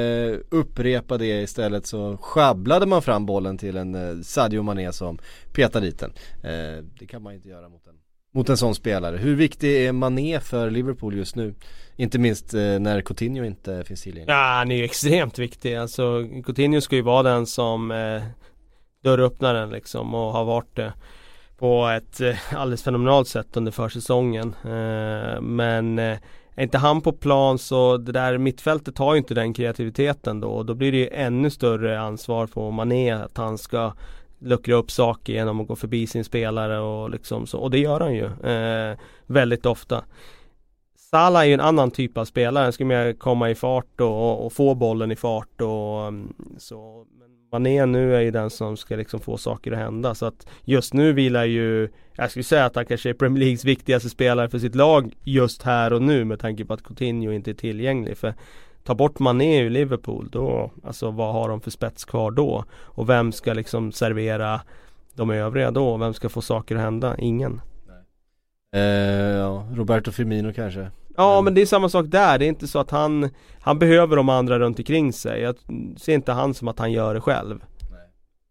upprepa det, istället så sjabblade man fram bollen till en uh, Sadio Mané som petade dit den. Uh, det kan man inte göra mot en, mot en sån spelare. Hur viktig är Mané för Liverpool just nu? Inte minst uh, när Coutinho inte finns tillgänglig. Ja, han är ju extremt viktig. Alltså Coutinho ska ju vara den som uh, dörröppnaren liksom, och har varit det på ett uh, alldeles fenomenalt sätt under försäsongen. Uh, men uh, är inte han på plan, så det där mittfältet har ju inte den kreativiteten då. Och då blir det ju ännu större ansvar på Mané att han ska luckra upp saker genom att gå förbi sin spelare och liksom så. Och det gör han ju eh, väldigt ofta. Salah är ju en annan typ av spelare. Han ska mer komma i fart och, och få bollen i fart och um, så. Men Mané nu är ju den som ska liksom få saker att hända. Så att just nu vilar ju, jag skulle säga att han kanske är Premier Leagues viktigaste spelare för sitt lag just här och nu, med tanke på att Coutinho inte är tillgänglig. För ta bort Mané i Liverpool då, alltså vad har de för spets kvar då? Och vem ska liksom servera de övriga då? Vem ska få saker att hända? Ingen. Eh, ja, Roberto Firmino kanske. Ja, men, men det är samma sak där. Det är inte så att han han behöver de andra runt omkring sig. Jag ser inte han som att han gör det själv. Nej.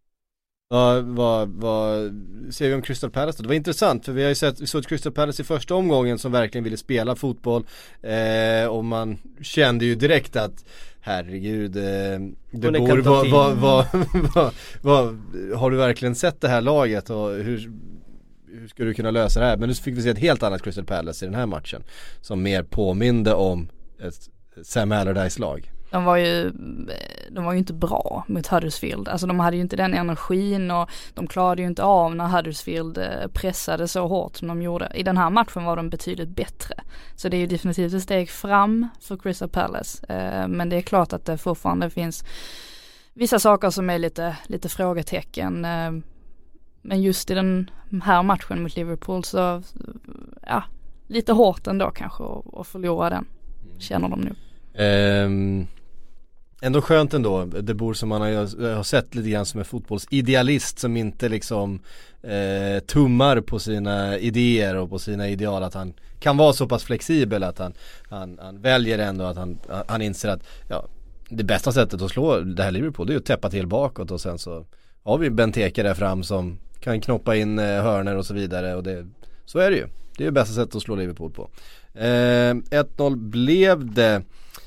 Ja, vad, vad ser vi om Crystal Palace då? Det var intressant, för vi har ju sett, vi såg Crystal Palace i första omgången som verkligen ville spela fotboll, eh, och man kände ju direkt att herregud, eh, det bor, vad, vad, vad, vad, vad, har du verkligen sett det här laget och hur hur ska du kunna lösa det här? Men nu fick vi se ett helt annat Crystal Palace i den här matchen, som mer påminde om ett Sam Allardyce-lag. De var ju de var ju inte bra mot Huddersfield. Alltså de hade ju inte den energin, och de klarade ju inte av när Huddersfield pressade så hårt som de gjorde. I den här matchen var de betydligt bättre. Så det är ju definitivt ett steg fram för Crystal Palace. Men det är klart att det fortfarande finns vissa saker som är lite, lite frågetecken. Men just i den här matchen mot Liverpool så, ja, lite hårt ändå kanske att förlora den, känner de nu. Um, ändå skönt ändå, det bor som man har, har sett lite grann som en fotbollsidealist som inte liksom eh, tummar på sina idéer och på sina ideal, att han kan vara så pass flexibel att han, han, han väljer ändå att han, han inser att ja, det bästa sättet att slå det här Liverpool, det är att täppa till bakåt, och sen så har vi Benteke där fram som kan knoppa in eh, hörner och så vidare, och det, så är det ju. Det är det bästa sättet att slå Liverpool på. Eh, ett noll blev det.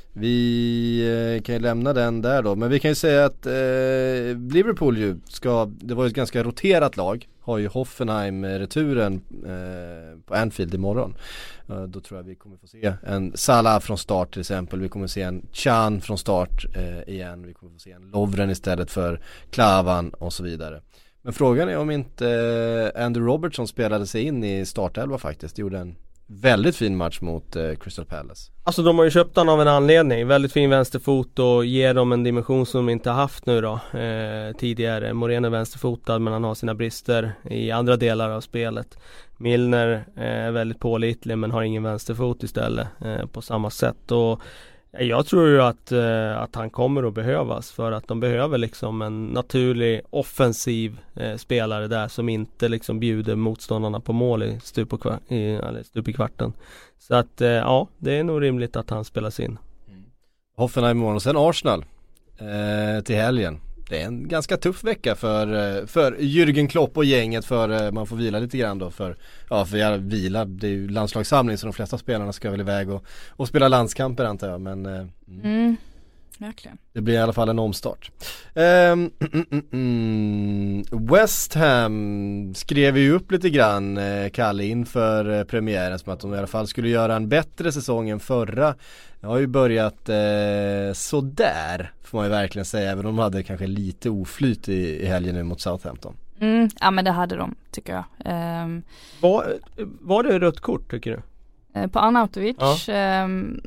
Vi eh, kan ju lämna den där då. Men vi kan ju säga att eh, Liverpool ju ska, det var ju ett ganska roterat lag. Har ju Hoffenheim-returen eh, på Anfield imorgon. Eh, då tror jag vi kommer få se en Salah från start till exempel. Vi kommer få se en Can från start eh, igen. Vi kommer få se en Lovren istället för Klavan och så vidare. Men frågan är om inte Andrew Robertson spelade sig in i startelva faktiskt. Det gjorde en väldigt fin match mot eh, Crystal Palace. Alltså de har ju köpt han av en anledning. Väldigt fin vänsterfot och ger dem en dimension som de inte har haft nu då eh, tidigare. Moreno är vänsterfotad, men han har sina brister i andra delar av spelet. Milner eh, är väldigt pålitlig, men har ingen vänsterfot istället eh, på samma sätt. Och jag tror ju att, eh, att han kommer att behövas, för att de behöver liksom en naturlig offensiv eh, spelare där som inte liksom bjuder motståndarna på mål i stup, och kvar, i, eller stup i kvarten. Så att eh, ja, det är nog rimligt att han spelas in. Mm. Hoffenheim imorgon och sen Arsenal eh, till helgen. Det är en ganska tuff vecka för, för Jürgen Klopp och gänget, för man får vila lite grann då för, ja för jag vila, det är ju landslagssamling så de flesta spelarna ska väl iväg och, och spela landskamper antar jag, men mm. Mm. Verkligen. Det blir i alla fall en omstart. Um, mm, mm, mm. West Ham skrev ju upp lite grann eh, Kalle inför eh, premiären, som att de i alla fall skulle göra en bättre säsong än förra Jag har ju börjat eh, sådär, får man ju verkligen säga, även om de hade kanske lite oflyt i, i helgen nu mot Southampton. Mm, ja men det hade de, tycker jag. Um, var, var det rött kort, tycker du? Eh, på Arnautovic, ja. um,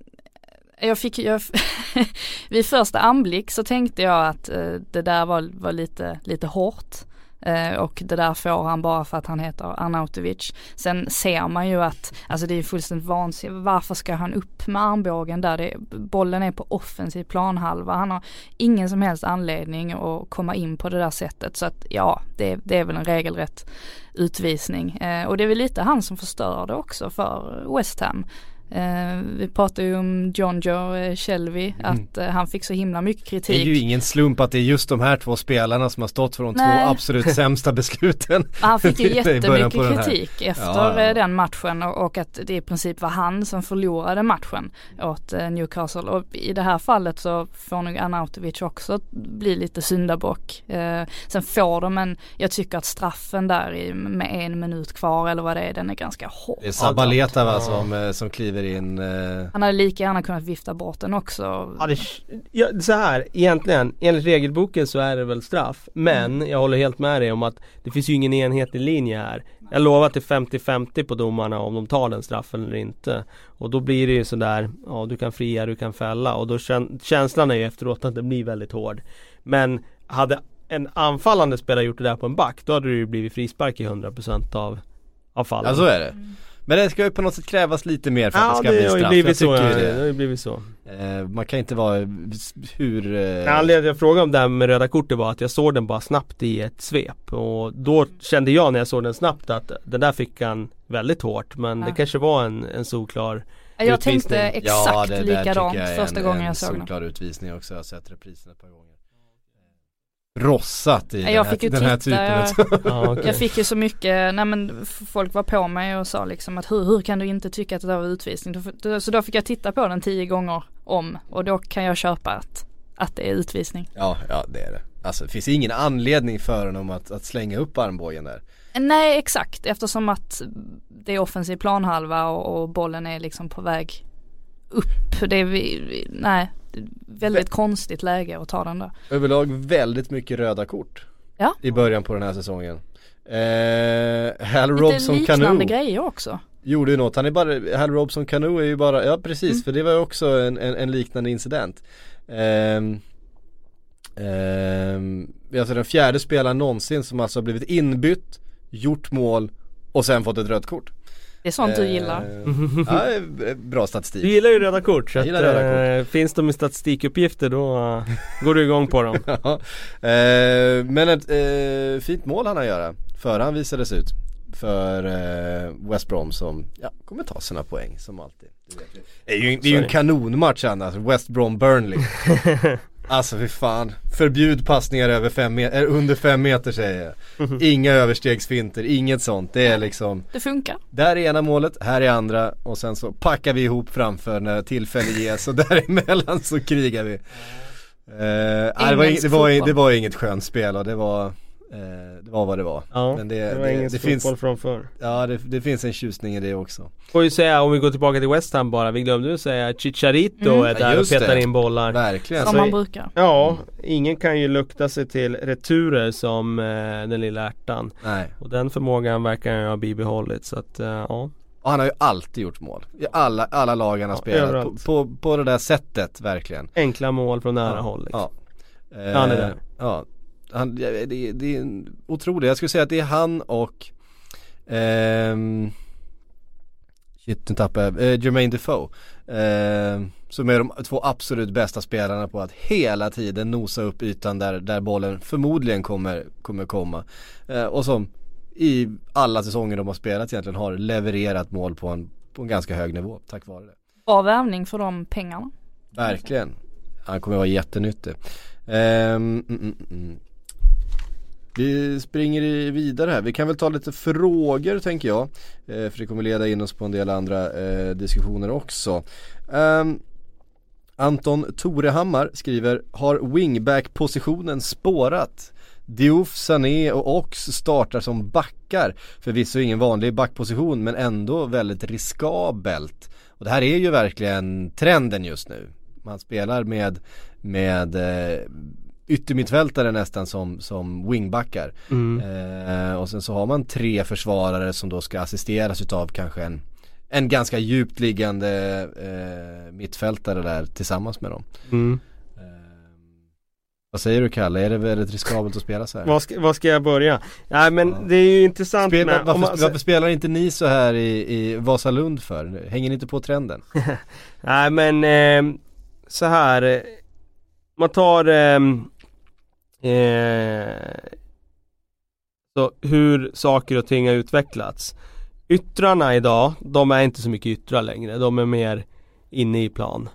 jag fick jag, vid första anblick så tänkte jag att uh, det där var, var lite, lite hårt. Uh, och det där får han bara för att han heter Arnautovic. Sen ser man ju att alltså det är fullständigt vansinnigt. Varför ska han upp med armbågen där? Det, bollen är på offensiv planhalva. Han har ingen som helst anledning att komma in på det där sättet. Så att ja, det, det är väl en regelrätt utvisning. Uh, och det är väl lite han som förstör det också för West Ham. Uh, vi pratade ju om John Joe Shelby, mm. att uh, han fick så himla mycket kritik. Det är ju ingen slump att det är just de här två spelarna som har stått för de Nej. två absolut sämsta besluten. Han fick ju jättemycket kritik efter ja, ja. den matchen och, och att det i princip var han som förlorade matchen åt uh, Newcastle. Och i det här fallet så får nog Arnautovic också bli lite syndabock. Uh, sen får de en, jag tycker att straffen där i, med en minut kvar eller vad det är, den är ganska hård. Det är Zabaleta va, som, som kliver in. Uh... Han hade lika gärna kunnat vifta bort den också. Ja, det, ja, så här, egentligen, enligt regelboken så är det väl straff. Men mm. jag håller helt med dig om att det finns ju ingen enhetlig linje här. Jag lovar att det är femtio femtio på domarna om de tar den straffen eller inte. Och då blir det ju sådär, ja du kan fria, du kan fälla. Och då kän, känslan är ju efteråt att det blir väldigt hård. Men hade en anfallande spelare gjort det där på en back, då hade det ju blivit frispark i hundra procent av, av fallen. Ja, så är det. Mm. Men det ska ju på något sätt krävas lite mer för ja, att det ska det bli straff. Blivit så, ja, det. det har ju blivit så. Eh, man kan inte vara hur... Eh... Anledningen jag frågade om det här med röda kortet var att jag såg den bara snabbt i ett svep. Och då kände jag när jag såg den snabbt att den där fick han väldigt hårt. Men ja. det kanske var en, en solklar jag utvisning. Tänkte exakt ja, det likadant jag första en, gången en jag såg den. En solklar utvisning också. Jag har sett reprisen ett par gånger. Rossat i jag den, fick här, ju den här titta, typen jag, ah, okay. jag fick ju så mycket, nej men folk var på mig och sa liksom att hur, hur kan du inte tycka att det var utvisning? Så då fick jag titta på den tio gånger om och då kan jag köpa att, att det är utvisning. Ja, ja det är det. Alltså det finns ingen anledning för honom att, att slänga upp armbågen där. Nej exakt, eftersom att det är offensiv planhalva och, och bollen är liksom på väg upp. Det är vi, nej väldigt konstigt läge att ta den där. Överlag väldigt mycket röda kort ja. i början på den här säsongen. Eh, Hal Lite Robson liknande Cano grejer också. gjorde ju något. Han är bara, Hal Robson Cano är ju bara, ja precis, mm. för det var ju också en, en, en liknande incident. Eh, eh, alltså den fjärde spelaren någonsin som alltså har blivit inbytt, gjort mål och sen fått ett rött kort. Det är sånt du gillar. Ja, bra statistik. Du gillar ju röda kort. Så jag gillar att, röda kort. Finns de i statistikuppgifter då uh, går du igång på dem. Ja, eh, men ett eh, fint mål han har göra. För han visades ut för eh, West Brom som ja, kommer ta sina poäng som alltid. Det är ju, det är ju en kanonmatch annars. West Brom Burnley. Alltså för fan. Förbjud passningar över fem meter, under fem meter säger jag. Inga överstegsfinter, inget sånt. Det är liksom. Det funkar. Där är ena målet, här är andra. Och sen så packar vi ihop framför när tillfälle ges. Och däremellan så krigar vi. Uh, det, var, det, var, det var inget skönt spel och det var eh, det var vad det var. Ja, men det, det var det, inget det fotboll finns, framför. Ja, det, det finns en tjusning i det också. Får ju säga, om vi går tillbaka till West Ham bara, vi glömde ju säga Chicharito mm. är där ja, och petar det. in bollar. Verkligen. Som man brukar. Ja, ingen kan ju lukta sig till returer som eh, den lilla ärtan. Nej. Och den förmågan verkar ju ha bibehållit, så att eh, ja. Och han har ju alltid gjort mål. I alla, alla lag han har ja, spelat på, på, på det där sättet, verkligen. Enkla mål från nära ja, håll liksom. Ja. Eh, han är där. Ja. Han, det, det, det är otroligt. Jag skulle säga att det är han och ehm, shit, nu tappade jag eh, Jermaine Defoe eh, som är de två absolut bästa spelarna på att hela tiden nosa upp ytan där, där bollen förmodligen kommer, kommer komma eh, och som i alla säsonger de har spelat egentligen har levererat mål på en, på en ganska hög nivå tack vare det. Bra värvning för de pengarna. Verkligen. Han kommer vara jättenyttig. Um, mm, mm, mm. Vi springer vidare här. Vi kan väl ta lite frågor tänker jag. Eh, för det kommer leda in oss på en del andra eh, diskussioner också. Um, Anton Torehammar skriver: har wingback-positionen spårat? Diouf, Sané och Ox startar som backar. Förvisso ingen vanlig backposition men ändå väldigt riskabelt. Och Och det här är ju verkligen trenden just nu. Man spelar med, med eh, yttermittfältare nästan som, som wingbackar. Mm. Eh, och sen så har man tre försvarare som då ska assisteras utav kanske en, en ganska djupt liggande eh, mittfältare där tillsammans med dem. Mm. Vad säger du, Kalle? Är det väldigt riskabelt att spela så här? Vad ska, vad ska jag börja? Nej, men ja. Det är ju intressant Spel, med, varför, man, varför spelar inte ni så här i, i Vasalund för? Hänger ni inte på trenden? Nej, men eh, så här man tar eh, eh, så hur saker och ting har utvecklats. Yttrarna idag, de är inte så mycket yttrar längre. De är mer inne i plan.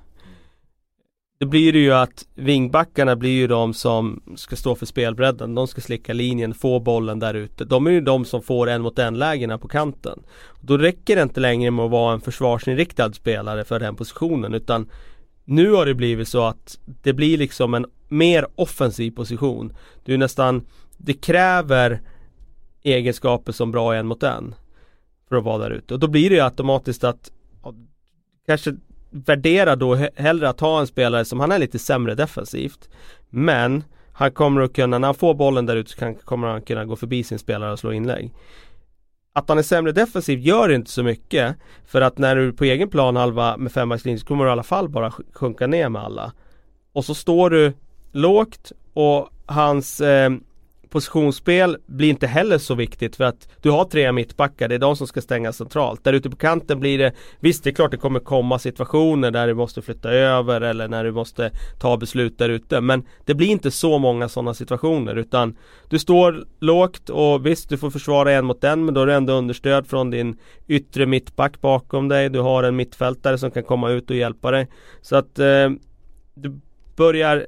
Det blir ju att vingbackarna blir ju de som ska stå för spelbredden. De ska slicka linjen, få bollen där ute. De är ju de som får en mot en lägena på kanten. Då räcker det inte längre med att vara en försvarsinriktad spelare för den positionen, utan nu har det blivit så att det blir liksom en mer offensiv position. Du är nästan, det kräver egenskaper som bra en mot en för att vara där ute. Och då blir det ju automatiskt att ja, kanske värdera då hellre att ha en spelare som han är lite sämre defensivt, men han kommer att kunna, när han får bollen där ute så kan, kommer han kunna gå förbi sin spelare och slå inlägg. Att han är sämre defensivt gör inte så mycket, för att när du är på egen plan halva med fembackslinjen så kommer du i alla fall bara sjunka ner med alla. Och så står du lågt och hans eh, positionsspel blir inte heller så viktigt, för att du har tre mittbackar, det är de som ska stänga centralt. Där ute på kanten blir det, visst det är klart det kommer komma situationer där du måste flytta över eller när du måste ta beslut där ute, men det blir inte så många sådana situationer, utan du står lågt och visst du får försvara en mot en, men då är det ändå understöd från din yttre mittback bakom dig. Du har en mittfältare som kan komma ut och hjälpa dig, så att eh, du börjar,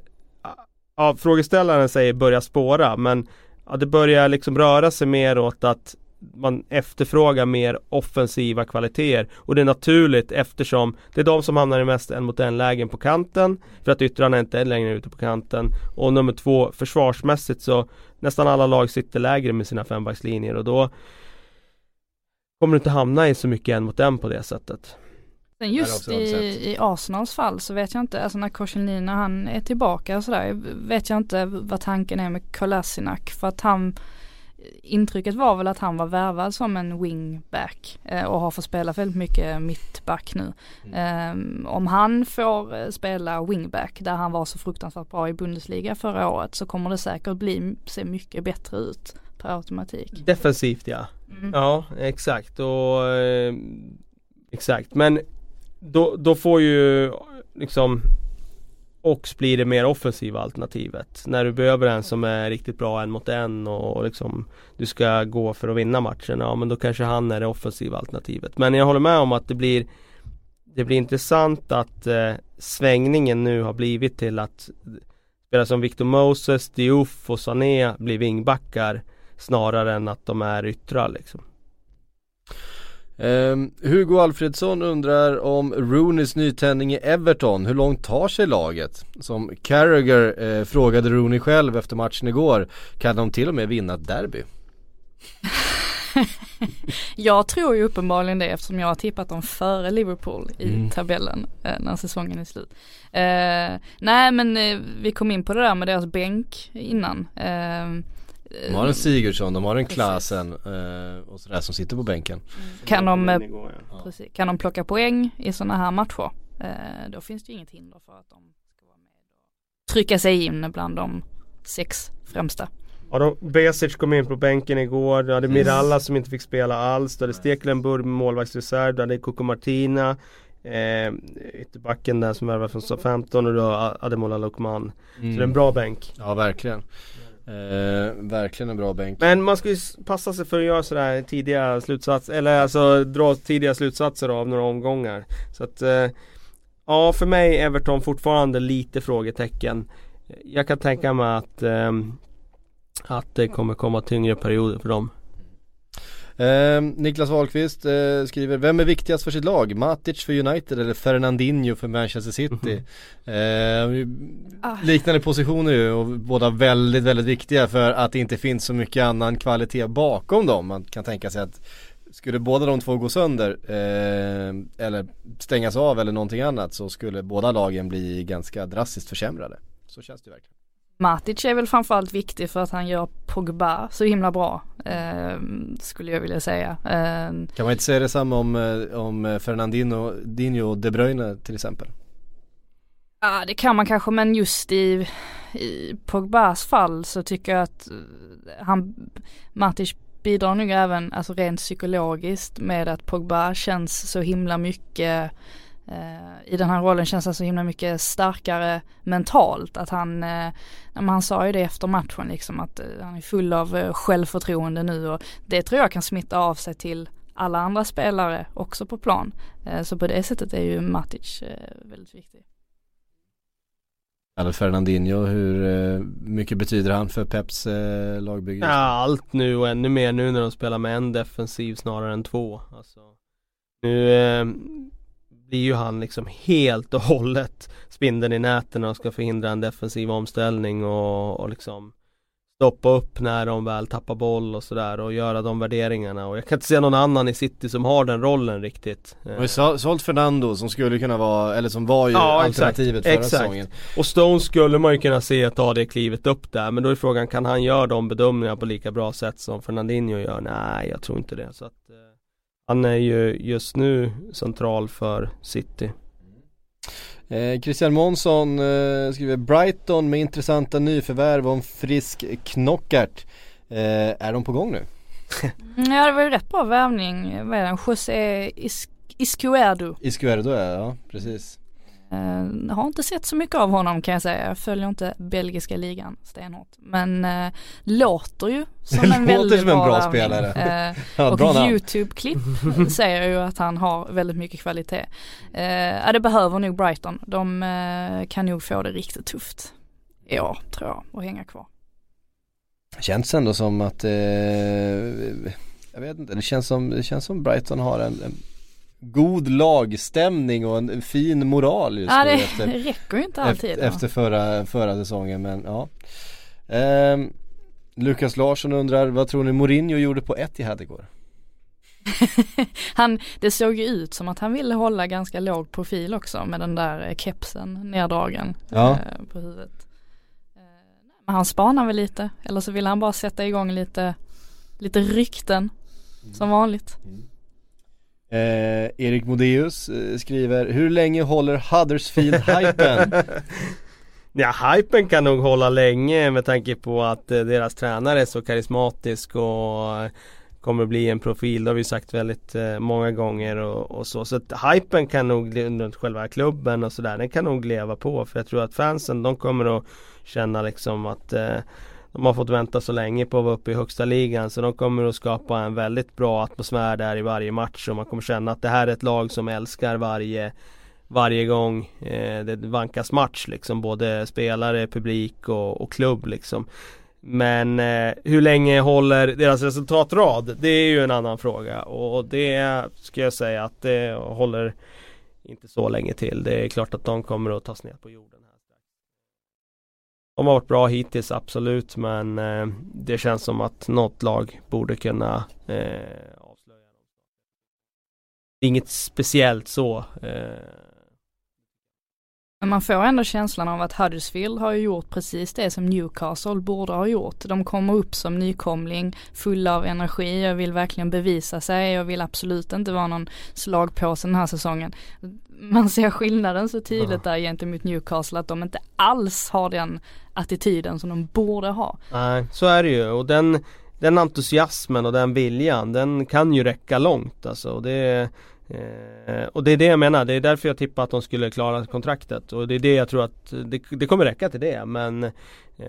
ja, frågeställaren säger börja spåra, men ja, det börjar liksom röra sig mer åt att man efterfrågar mer offensiva kvaliteter, och det är naturligt eftersom det är de som hamnar i mest en mot en lägen på kanten, för att yttrarna inte är längre ute på kanten, och nummer två, försvarsmässigt så nästan alla lag sitter lägre med sina fembackslinjer, och då kommer du inte hamna i så mycket en mot en på det sättet. Men just i, i Arsenals fall så vet jag inte, alltså när Korselny, när han är tillbaka och sådär, vet jag inte vad tanken är med Kolasinac, för att han, intrycket var väl att han var värvad som en wingback eh, och har fått spela väldigt mycket mittback nu. Mm. Eh, om han får spela wingback där han var så fruktansvärt bra i Bundesliga förra året, så kommer det säkert bli, se mycket bättre ut per automatik. Defensivt, ja. Mm. Ja, exakt. Och eh, exakt, men Då, då får ju liksom Ox blir det mer offensiva alternativet. När du behöver en som är riktigt bra en mot en och, och liksom du ska gå för att vinna matchen, ja men då kanske han är det offensiva alternativet. Men jag håller med om att det blir det blir intressant att eh, svängningen nu har blivit till att spela som Victor Moses, Diouf och Sané blir vingbackar snarare än att de är yttrar liksom. Um, Hugo Alfredsson undrar om Rooneys nytändning i Everton, hur långt tar sig laget? Som Carragher eh, frågade Rooney själv efter matchen igår, kan de till och med vinna ett derby? Jag tror ju uppenbarligen det, eftersom jag har tippat dem före Liverpool i mm. tabellen eh, när säsongen är slut. Eh, nej men eh, vi kom in på det där med deras bänk innan. Eh, De har en Sigurdsson, de har en Klasen eh, och sådär som sitter på bänken. Mm. Kan, de, eh, precis, kan de plocka poäng i sådana här matcher? Eh, då finns det ju inget hinder för att de ska vara med och trycka sig in bland de sex främsta. Ja, då Besic kom in på bänken igår. Du hade Miralla som inte fick spela alls. Du hade Stekelenburg med målvaktsreserv. Du hade Coco Martina, eh, ytterbacken där som värvar från femton, och du har Ademola Lokman. Mm. Så det är en bra bänk. Ja, verkligen. Eh, verkligen en bra bänk. Men man ska ju passa sig för att göra sådär tidiga slutsatser, eller alltså dra tidiga slutsatser av några omgångar. Så att eh, ja, för mig Everton fortfarande lite frågetecken. Jag kan tänka mig att eh, att det kommer komma tyngre perioder för dem. Eh, Niklas Wahlqvist eh, skriver: vem är viktigast för sitt lag? Matic för United eller Fernandinho för Manchester City? Mm. Eh, ah. Liknande positioner ju, och båda väldigt, väldigt viktiga, för att det inte finns så mycket annan kvalitet bakom dem. Man kan tänka sig att skulle båda de två gå sönder eh, eller stängas av eller någonting annat, så skulle båda lagen bli ganska drastiskt försämrade. Så känns det verkligen. Matic är väl framförallt viktig för att han gör Pogba så himla bra, eh, skulle jag vilja säga. Eh, kan man inte säga detsamma om, om Fernandinho Dinho och De Bruyne till exempel? Ja, det kan man kanske, men just i, i Pogbas fall så tycker jag att han, Matic bidrar nog även alltså rent psykologiskt med att Pogba känns så himla mycket i den här rollen, känns han så himla mycket starkare mentalt, att han eh, han sa ju det efter matchen liksom, att eh, han är full av eh, självförtroende nu, och det tror jag kan smitta av sig till alla andra spelare också på plan, eh, så på det sättet är ju Matic eh, väldigt viktig. Eller Fernandinho, hur eh, mycket betyder han för Peps eh, lagbygge? Ja, allt nu och ännu mer nu när de spelar med en defensiv snarare än två, alltså nu eh, blir ju han liksom helt och hållet spindeln i näten och ska förhindra en defensiv omställning och, och liksom stoppa upp när de väl tappar boll och sådär och göra de värderingarna, och jag kan inte se någon annan i City som har den rollen riktigt. Och vi har sålt Fernando som skulle kunna vara, eller som var ju ja, alternativet exakt, förra exakt. säsongen. Och Stone skulle man ju kunna se att ta det klivet upp där, men då är frågan, kan han göra de bedömningar på lika bra sätt som Fernandinho gör? Nej, jag tror inte det, så att han är ju just nu central för City. Eh, Christian Månsson eh, skriver Brighton med intressanta nyförvärv om frisk Knockart. Eh, är de på gång nu? Ja, det var ju rätt bra värvning. Vad är den? José Is- Izquierdo. Izquierdo, ja, ja, precis. Uh, har inte sett så mycket av honom, kan jag säga. Jag följer inte belgiska ligan stenhårt. Men uh, låter ju som en väldigt som en bra, bra spelare. Uh, och YouTube-klipp säger ju att han har väldigt mycket kvalitet. Uh, ja, det behöver nog Brighton. De uh, kan nog få det riktigt tufft. Ja, tror jag. Och hänga kvar. Känns ändå som att uh, jag vet inte, det känns som, det känns som Brighton har en, en god lagstämning och en fin moral just ja, nu. Det efter, räcker ju inte alltid. Efter, efter förra, förra säsongen, men ja. Ehm, Lukas Larsson undrar, vad tror ni Mourinho gjorde på Etihad igår? han, det såg ju ut som att han ville hålla ganska låg profil också med den där kepsen neddragen ja. eh, på huvudet. Eh, men han spanar väl lite, eller så vill han bara sätta igång lite, lite rykten mm. som vanligt. Mm. Eh, Erik Modeus eh, skriver, hur länge håller Huddersfield-hypen? Ja, hypen kan nog hålla länge med tanke på att eh, deras tränare är så karismatisk och eh, kommer bli en profil, det har vi sagt väldigt eh, många gånger och, och så. Så att hypen kan nog, runt själva klubben och sådär, den kan nog leva på, för jag tror att fansen, de kommer att känna liksom att eh, de har fått vänta så länge på att vara uppe i högsta ligan, så de kommer att skapa en väldigt bra atmosfär där i varje match, och man kommer känna att det här är ett lag som älskar varje varje gång eh, det vankas match liksom, både spelare, publik och, och klubb liksom. Men eh, hur länge håller deras resultatrad? Det är ju en annan fråga, och det ska jag säga att det håller inte så länge till. Det är klart att de kommer att tas ner på jorden. De har varit bra hittills, absolut, men eh, det känns som att något lag borde kunna eh, avslöja dem. Inget speciellt så. Eh. Men man får ändå känslan av att Huddersfield har ju gjort precis det som Newcastle borde ha gjort. De kommer upp som nykomling, fulla av energi och vill verkligen bevisa sig och vill absolut inte vara någon slagpåse den här säsongen. Man ser skillnaden så tydligt där gentemot Newcastle, att de inte alls har den attityden som de borde ha. Nej, så är det ju, och den, den entusiasmen och den viljan, den kan ju räcka långt alltså, och det Eh, och det är det jag menar, det är därför jag tippar att de skulle klara kontraktet, och det är det jag tror att det, det kommer räcka till det, men eh,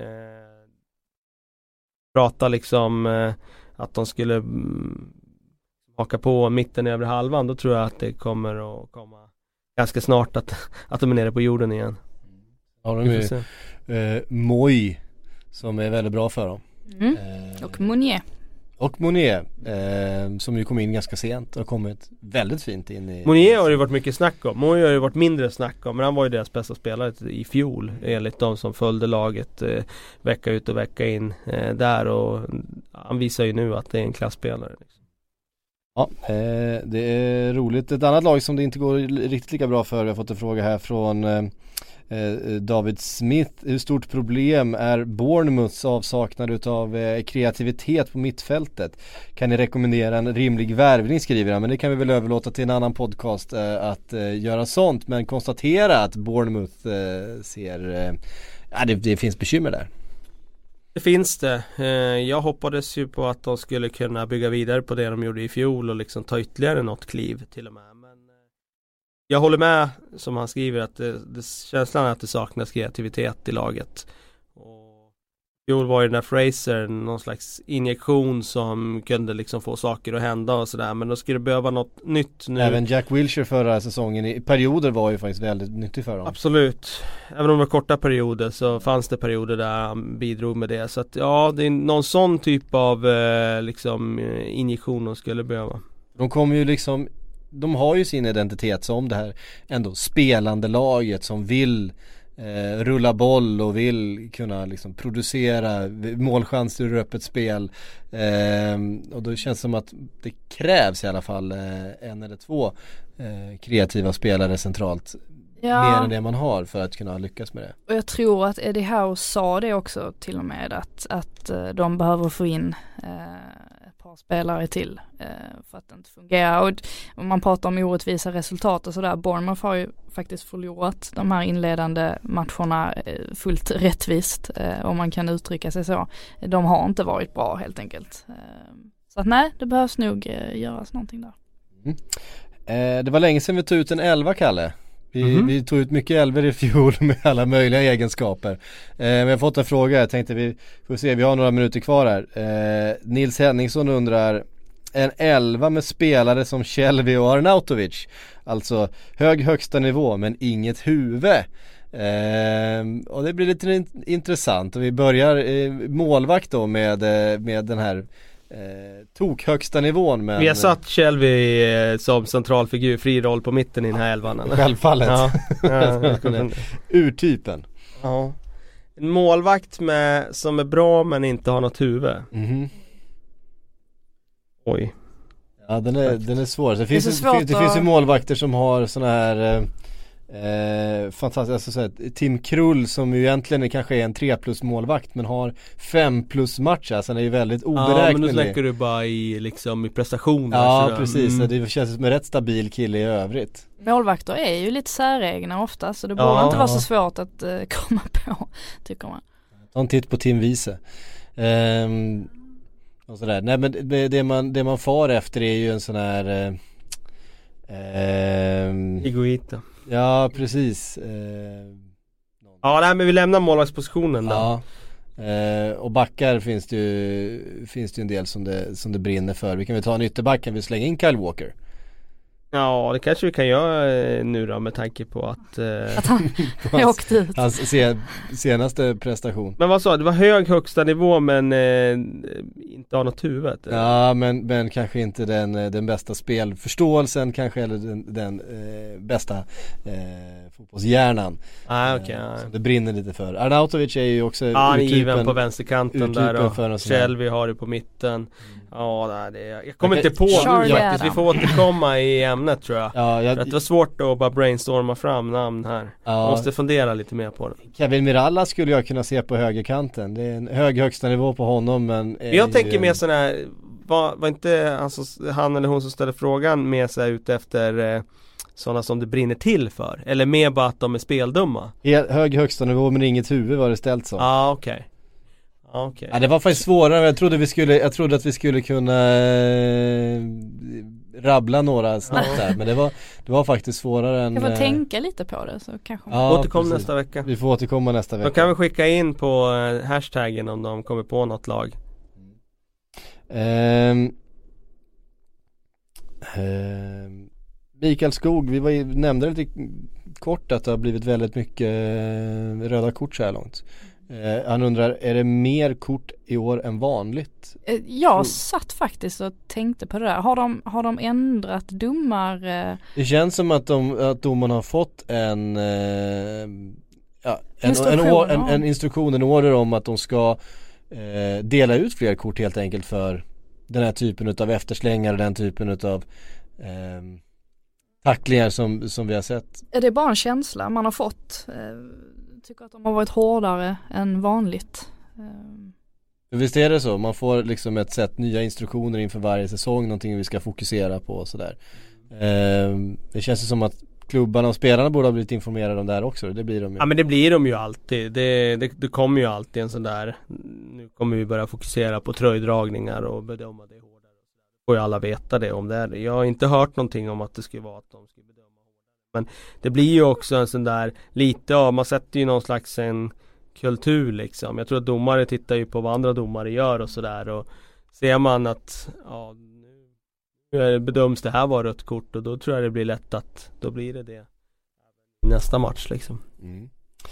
prata liksom eh, att de skulle mm, haka på mitten i övre halvan, då tror jag att det kommer att komma ganska snart att, att de är nere på jorden igen. Ja, de är eh, Moi som är väldigt bra för dem. Mm. Eh, och Monier. Och Monier eh, som ju kom in ganska sent och kommit väldigt fint in i... Monier har ju varit mycket snack om. Monier har ju varit mindre snack om, men han var ju deras bästa spelare i fjol enligt de som följde laget eh, vecka ut och vecka in eh, där, och han visar ju nu att det är en klassspelare. Liksom. Ja, eh, det är roligt. Ett annat lag som det inte går riktigt lika bra för, vi har fått en fråga här från eh, David Smith. Hur stort problem är Bournemouths avsaknad utav eh, kreativitet på mittfältet? Kan ni rekommendera en rimlig värvning, skriver han, men det kan vi väl överlåta till en annan podcast eh, att eh, göra sånt, men konstatera att Bournemouth eh, ser eh, ja, det, det finns bekymmer där. Det finns det. Jag hoppades ju på att de skulle kunna bygga vidare på det de gjorde i fjol och liksom ta ytterligare något kliv till och med. Men jag håller med, som han skriver, att det, det känslan är att det saknas kreativitet i laget. Och fjol var ju den där Fraser någon slags injektion som kunde liksom få saker att hända och sådär, men då skulle det behöva något nytt nu. Även Jack Wilshere förra säsongen i perioder var ju faktiskt väldigt nyttig för dem. Absolut. Även om det var korta perioder så fanns det perioder där han bidrog med det. Så att ja, det är någon sån typ av eh, liksom injektion de skulle behöva. De kommer ju liksom, de har ju sin identitet som det här ändå spelande laget som vill Eh, rulla boll och vill kunna liksom producera målchanser ur öppet spel, eh, och då känns det som att det krävs i alla fall eh, en eller två eh, kreativa spelare centralt, ja, mer än det man har för att kunna lyckas med det. Och jag tror att Eddie Howe sa det också till och med, att, att de behöver få in eh, ett par spelare till eh, för att det inte fungerar. Och om man pratar om orättvisa resultat och sådär, Bournemouth har ju faktiskt förlorat de här inledande matcherna eh, fullt rättvist, eh, om man kan uttrycka sig så. De har inte varit bra helt enkelt. Eh, så att nej, det behövs nog eh, göras någonting där. Mm. Eh, det var länge sedan vi tog ut en elva, Kalle. Vi, mm-hmm. vi tog ut mycket elver i fjol med alla möjliga egenskaper. Eh, men jag har fått en fråga, jag tänkte vi får se, vi har några minuter kvar här. Eh, Nils Henningsson undrar, en elva med spelare som Shelby och Arnautovic. Alltså hög högsta nivå men inget huvud. Eh, och det blir lite in- intressant. Och vi börjar eh, målvakt då med, eh, med den här Eh, tok högsta nivån, men vi har satt Shelby eh, som centralfigur, fri roll på mitten i den här elvan. Eller? Självfallet. Ja. Ja. Urtypen. Ja. En målvakt med, som är bra men inte har något huvud. Mm-hmm. Oj. Ja, den är, den är svår. Det finns, det, det, det finns ju målvakter som har såna här eh, Eh, fantastiskt, alltså, så här, Tim Krull som ju egentligen är, kanske är en tre plus målvakt men har fem plus matcher, alltså han är ju väldigt oberäknelig. Ja, men nu släcker du bara i, liksom, i prestationer. Ja, sådär. precis, Mm. det känns som en rätt stabil kille i övrigt. Målvakter är ju lite säregna ofta, så det borde ja. inte vara så svårt att uh, komma på, tycker man. Ta en titt på Tim Wiese. Ehm, och sådär. Nej, men det, det, man, det man far efter är ju en sån här eh, eh, Egoita. Ja, precis. Eh, ja, nej, men vi lämnar målvaktspositionen då. Ja. Eh, och backar finns det ju finns det ju en del som det, som det brinner för. Vi kan väl ta en ytterback, kan vi slänga in Kyle Walker? Ja, det kanske vi kan göra nu då, med tanke på att eh... att han har åkt ut. Hans se, senaste prestation. Men vad sa du? Det var hög högsta nivå men eh, inte har något huvud. Ja, men, men kanske inte den, den bästa spelförståelsen kanske, eller den, den eh, bästa eh, fotbollshjärnan. Ah, okay, eh, ah. som det brinner lite för. Arnautovic är ju också ah, urtypen, given på vänsterkanten där och Shelby har det på mitten. Mm. Ja, det är, jag kommer okay. inte på nu faktiskt. Vi får återkomma i ämnet, tror jag. Ja, jag... För att det var svårt att bara brainstorma fram namn här. Ja. Jag måste fundera lite mer på det. Kevin Miralla skulle jag kunna se på högerkanten. Det är en hög högsta nivå på honom, men jag tänker mer sån här, var, var inte alltså, han eller hon som ställer frågan med sig ut efter eh, sådana som det brinner till för? Eller mer bara att de är speldumma? Hög högsta nivå men inget huvud var det ställt som. Ja, ah, okej. Okay. Okay. Ja, det var faktiskt svårare. Jag trodde vi skulle, jag trodde att vi skulle kunna eh, rabbla några snabbt där, men det var, det var faktiskt svårare än... Jag får eh, tänka lite på det, så kanske... Ja, återkom precis. nästa vecka. Vi får återkomma nästa vecka. Då kan vi skicka in på eh, hashtaggen om de kommer på något lag. Mm. Eh, eh, Mikael Skog, vi var i, nämnde lite kort att det har blivit väldigt mycket eh, röda kort så här långt. Eh, han undrar, är det mer kort i år än vanligt? Eh, jag satt faktiskt och tänkte på det där. Har de, har de ändrat domar? Eh... Det känns som att, de, att domarna har fått en, eh, ja, en, instruktion, en, or, en, ja. en instruktion, en order om att de ska eh, dela ut fler kort helt enkelt för den här typen av efterslängar och den typen av eh, tacklingar som, som vi har sett? Är det bara en känsla man har fått? Jag tycker att de har varit hårdare än vanligt. Visst är det så? Man får liksom ett sätt nya instruktioner inför varje säsong, någonting vi ska fokusera på och sådär. Eh, det känns ju som att klubbarna och spelarna borde ha blivit informerade om det här också. Det blir de ju. Ja, men det blir de ju alltid. Det, det, det kommer ju alltid en sån där. Nu kommer vi börja fokusera på tröjdragningar och bedöma det hårdare. Får ju alla veta det om det är. Jag har inte hört någonting om att det skulle vara att de ska bedöma hårdare. Men det blir ju också en sån där lite av, man sätter ju någon slags en kultur liksom. Jag tror att domare tittar ju på vad andra domare gör och sådär. Och ser man att ja, nu bedöms det här vara rött kort, och då tror jag det blir lätt att då blir det det i nästa match liksom. Mm.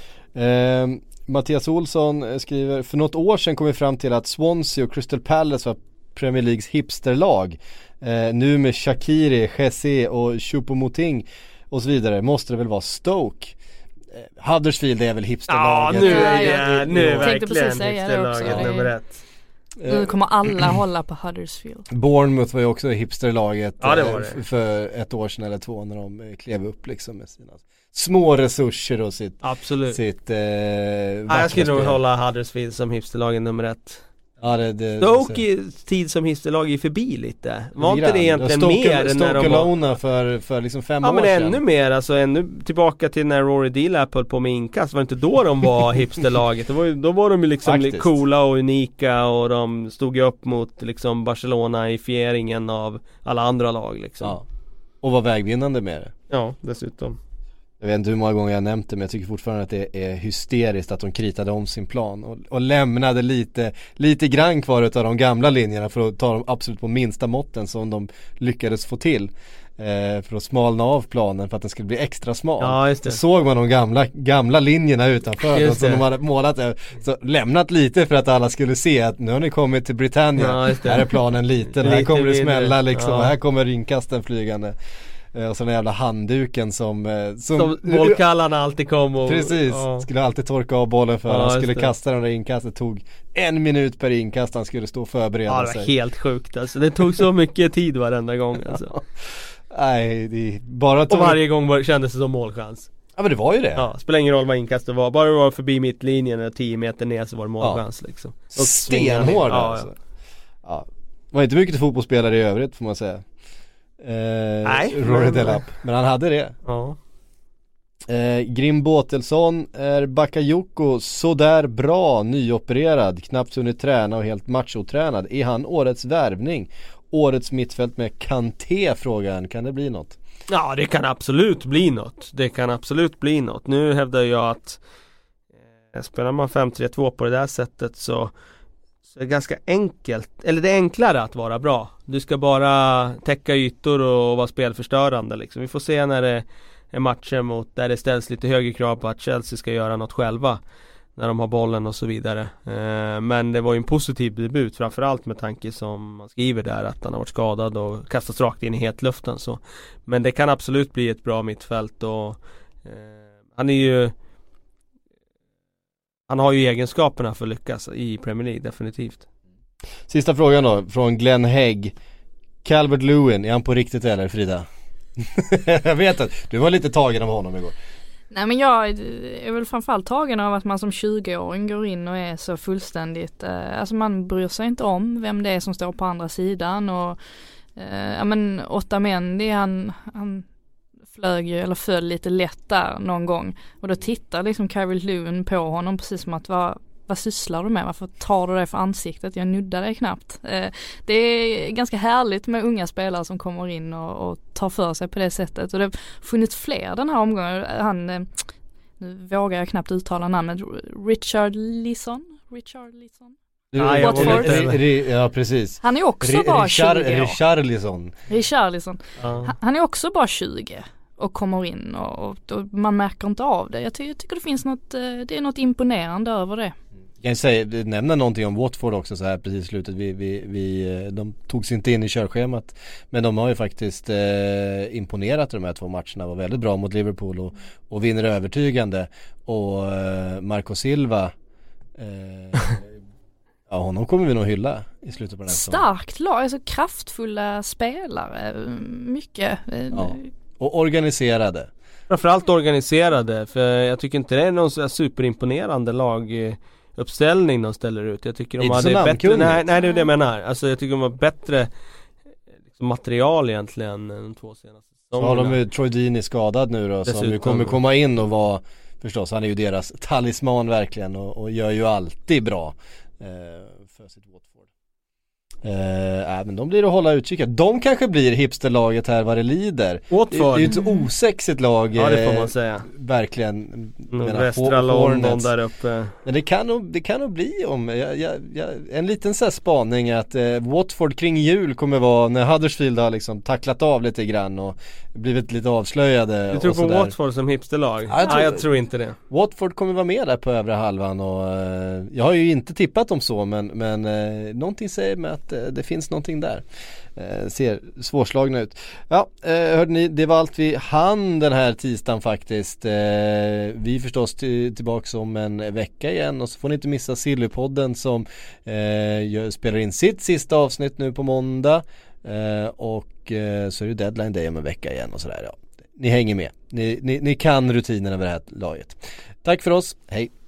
Eh, Mattias Olsson skriver: för något år sedan kom vi fram till att Swansea och Crystal Palace var Premier Leagues hipsterlag. Eh, nu med Shaqiri, Jesse och Choupo-Moting och så vidare måste det väl vara Stoke. Eh, Huddersfield är väl hipsterlaget. Ja, nu är det, nu är verkligen hipsterlaget nummer ett. Nu kommer alla hålla på Huddersfield. Bournemouth var ju också hipsterlaget ja, det var det. för ett år sedan eller två när de klev upp liksom med sina små resurser och sitt, absolut. sitt eh, ja, jag skulle nog hålla Huddersfield som hipsterlaget nummer ett. Ja, det, det, Stoke tid som hipsterlag är förbi lite. Var inte det egentligen Stoke, mer Stoke när de var för, för liksom fem ja, år men sedan. ännu mer, alltså ännu tillbaka till när Rory Delap höll på med inkast. Var inte då de var hipsterlaget. Det var ju, då var de ju liksom Faktiskt. coola och unika, och de stod ju upp mot liksom Barcelona i fieringen av alla andra lag liksom. Ja. Och var vägvinnande med det. Ja, dessutom. Jag vet inte hur många gånger jag nämnt det, men jag tycker fortfarande att det är hysteriskt att de kritade om sin plan och, och lämnade lite, lite grann kvar utav de gamla linjerna för att ta dem absolut på minsta måtten som de lyckades få till eh, för att smalna av planen för att den skulle bli extra smal. Ja, just det. Så såg man de gamla, gamla linjerna utanför och som de hade målat, så lämnat lite för att alla skulle se att nu har ni kommit till Britannia, ja, här är planen liten, här kommer det smälla liksom, ja. Och här kommer rinkasten flygande. Och så den jävla handduken som Som, som målkallarna alltid kom och, precis, ja. Skulle alltid torka av bollen för ja, han skulle det. kasta den där inkastet. Tog en minut per inkast, han skulle stå och förbereda sig. Ja, det var sig. Helt sjukt alltså. Det tog så mycket tid varenda gång alltså. Nej, det är bara och varje gång var, kändes det som målchans. Ja, men det var ju det. Ja, spelar ingen roll vad inkastet var. Bara det var förbi mittlinjen eller tio meter ner så var det målchans ja. Liksom. Stenhård ja, alltså. Ja. Ja. Var inte mycket till fotbollsspelare i övrigt får man säga. Eh, Nej, Rory Delap, men han hade det. Ja. eh, Grim Båtelsson är Bakayoko sådär bra, nyopererad, knappt hunnit träna och helt machotränad. Är han årets värvning? Årets mittfält med Kanté, frågan. Kan det bli något? Ja, det kan absolut bli något. Det kan absolut bli något. Nu hävdar jag att eh, spelar man fem tre två på det där sättet så Så det är ganska enkelt, eller det är enklare att vara bra. Du ska bara täcka ytor och vara spelförstörande liksom. Vi får se när det är matcher mot där det ställs lite högre krav på att Chelsea ska göra något själva när de har bollen och så vidare. Eh, men det var ju en positiv debut, framförallt med tanke som man skriver där att han har varit skadad och kastats rakt in i hetluften så. Men det kan absolut bli ett bra mittfält och eh, han är ju Han har ju egenskaperna för att lyckas i Premier League, definitivt. Sista frågan då, från Glenn Hägg. Calvert-Lewin, är han på riktigt eller Frida? Jag vet att du var lite tagen av honom igår. Nej, men jag är väl framförallt tagen av att man som tjugo-åring går in och är så fullständigt, eh, alltså man bryr sig inte om vem det är som står på andra sidan och eh, ja men Otamendi, han, han flög ju, eller föll lite lätt där någon gång och då tittar liksom Calvert-Lewin på honom precis som att vad, vad sysslar du med? Varför tar du det för ansiktet? Jag nuddar dig knappt. Eh, det är ganska härligt med unga spelare som kommer in och, och tar för sig på det sättet och det har funnits fler den här omgången. Han, eh, nu vågar jag knappt uttala namnet, Richard Lisson Richard Lisson Ja, ja, precis. Han är också R- bara Richard, tjugo år. Richarlison. Richarlison. Ja. Han är också bara tjugo och kommer in och, och, och man märker inte av det. Jag, ty- jag tycker det finns något, det är något imponerande över det. Jag kan säga, nämna någonting om Watford också så här precis i slutet. Vi, vi, vi, de tog sig inte in i körschemat, men de har ju faktiskt eh, imponerat i de här två matcherna. Var väldigt bra mot Liverpool och, och vinner övertygande. Och eh, Marco Silva eh, Ja, honom kommer vi nog hylla i slutet på den här säsongen. Starkt lag, alltså kraftfulla spelare, mycket. Ja. Och organiserade. Framförallt organiserade, för jag tycker inte det är någon så superimponerande laguppställning de ställer ut. Jag tycker de inte hade så bättre, nej, nej det är det jag menar. Alltså jag tycker de har bättre liksom, material egentligen än de två senaste säsongerna. Så har de ju Troy Deeney skadad nu då, dessutom, som ju kommer komma in och vara, förstås, han är ju deras talisman verkligen och, och gör ju alltid bra eh, för sitt Watford. Eh, äh, men de blir att hålla utkik. De kanske blir hipsterlaget här vad det lider. Watford. Det är ju ett så osexigt lag. Ja, det får man säga. Eh, verkligen. Menar, västra London där uppe. Men det kan nog, det kan nog bli om jag, jag, jag, en liten så här spaning att eh, Watford kring jul kommer vara när Huddersfield har liksom tacklat av lite grann och blivit lite avslöjade. Du tror och på så Watford som hipsterlag? Ja, jag tror, Nej, jag tror inte det. Watford kommer vara med där på övre halvan och eh, jag har ju inte tippat dem så men, men eh, någonting säger mig att eh, det finns någonting där. Eh, ser svårslagna ut. Ja, eh, hörde ni, det var allt vi hann den här tisdagen faktiskt. Eh, vi är förstås t- tillbaka om en vecka igen och så får ni inte missa Sillypodden som eh, spelar in sitt sista avsnitt nu på måndag eh, och eh, så är det deadline day om en vecka igen och sådär. Ja. Ni hänger med. Ni, ni, ni kan rutinerna över det här laget. Tack för oss. Hej.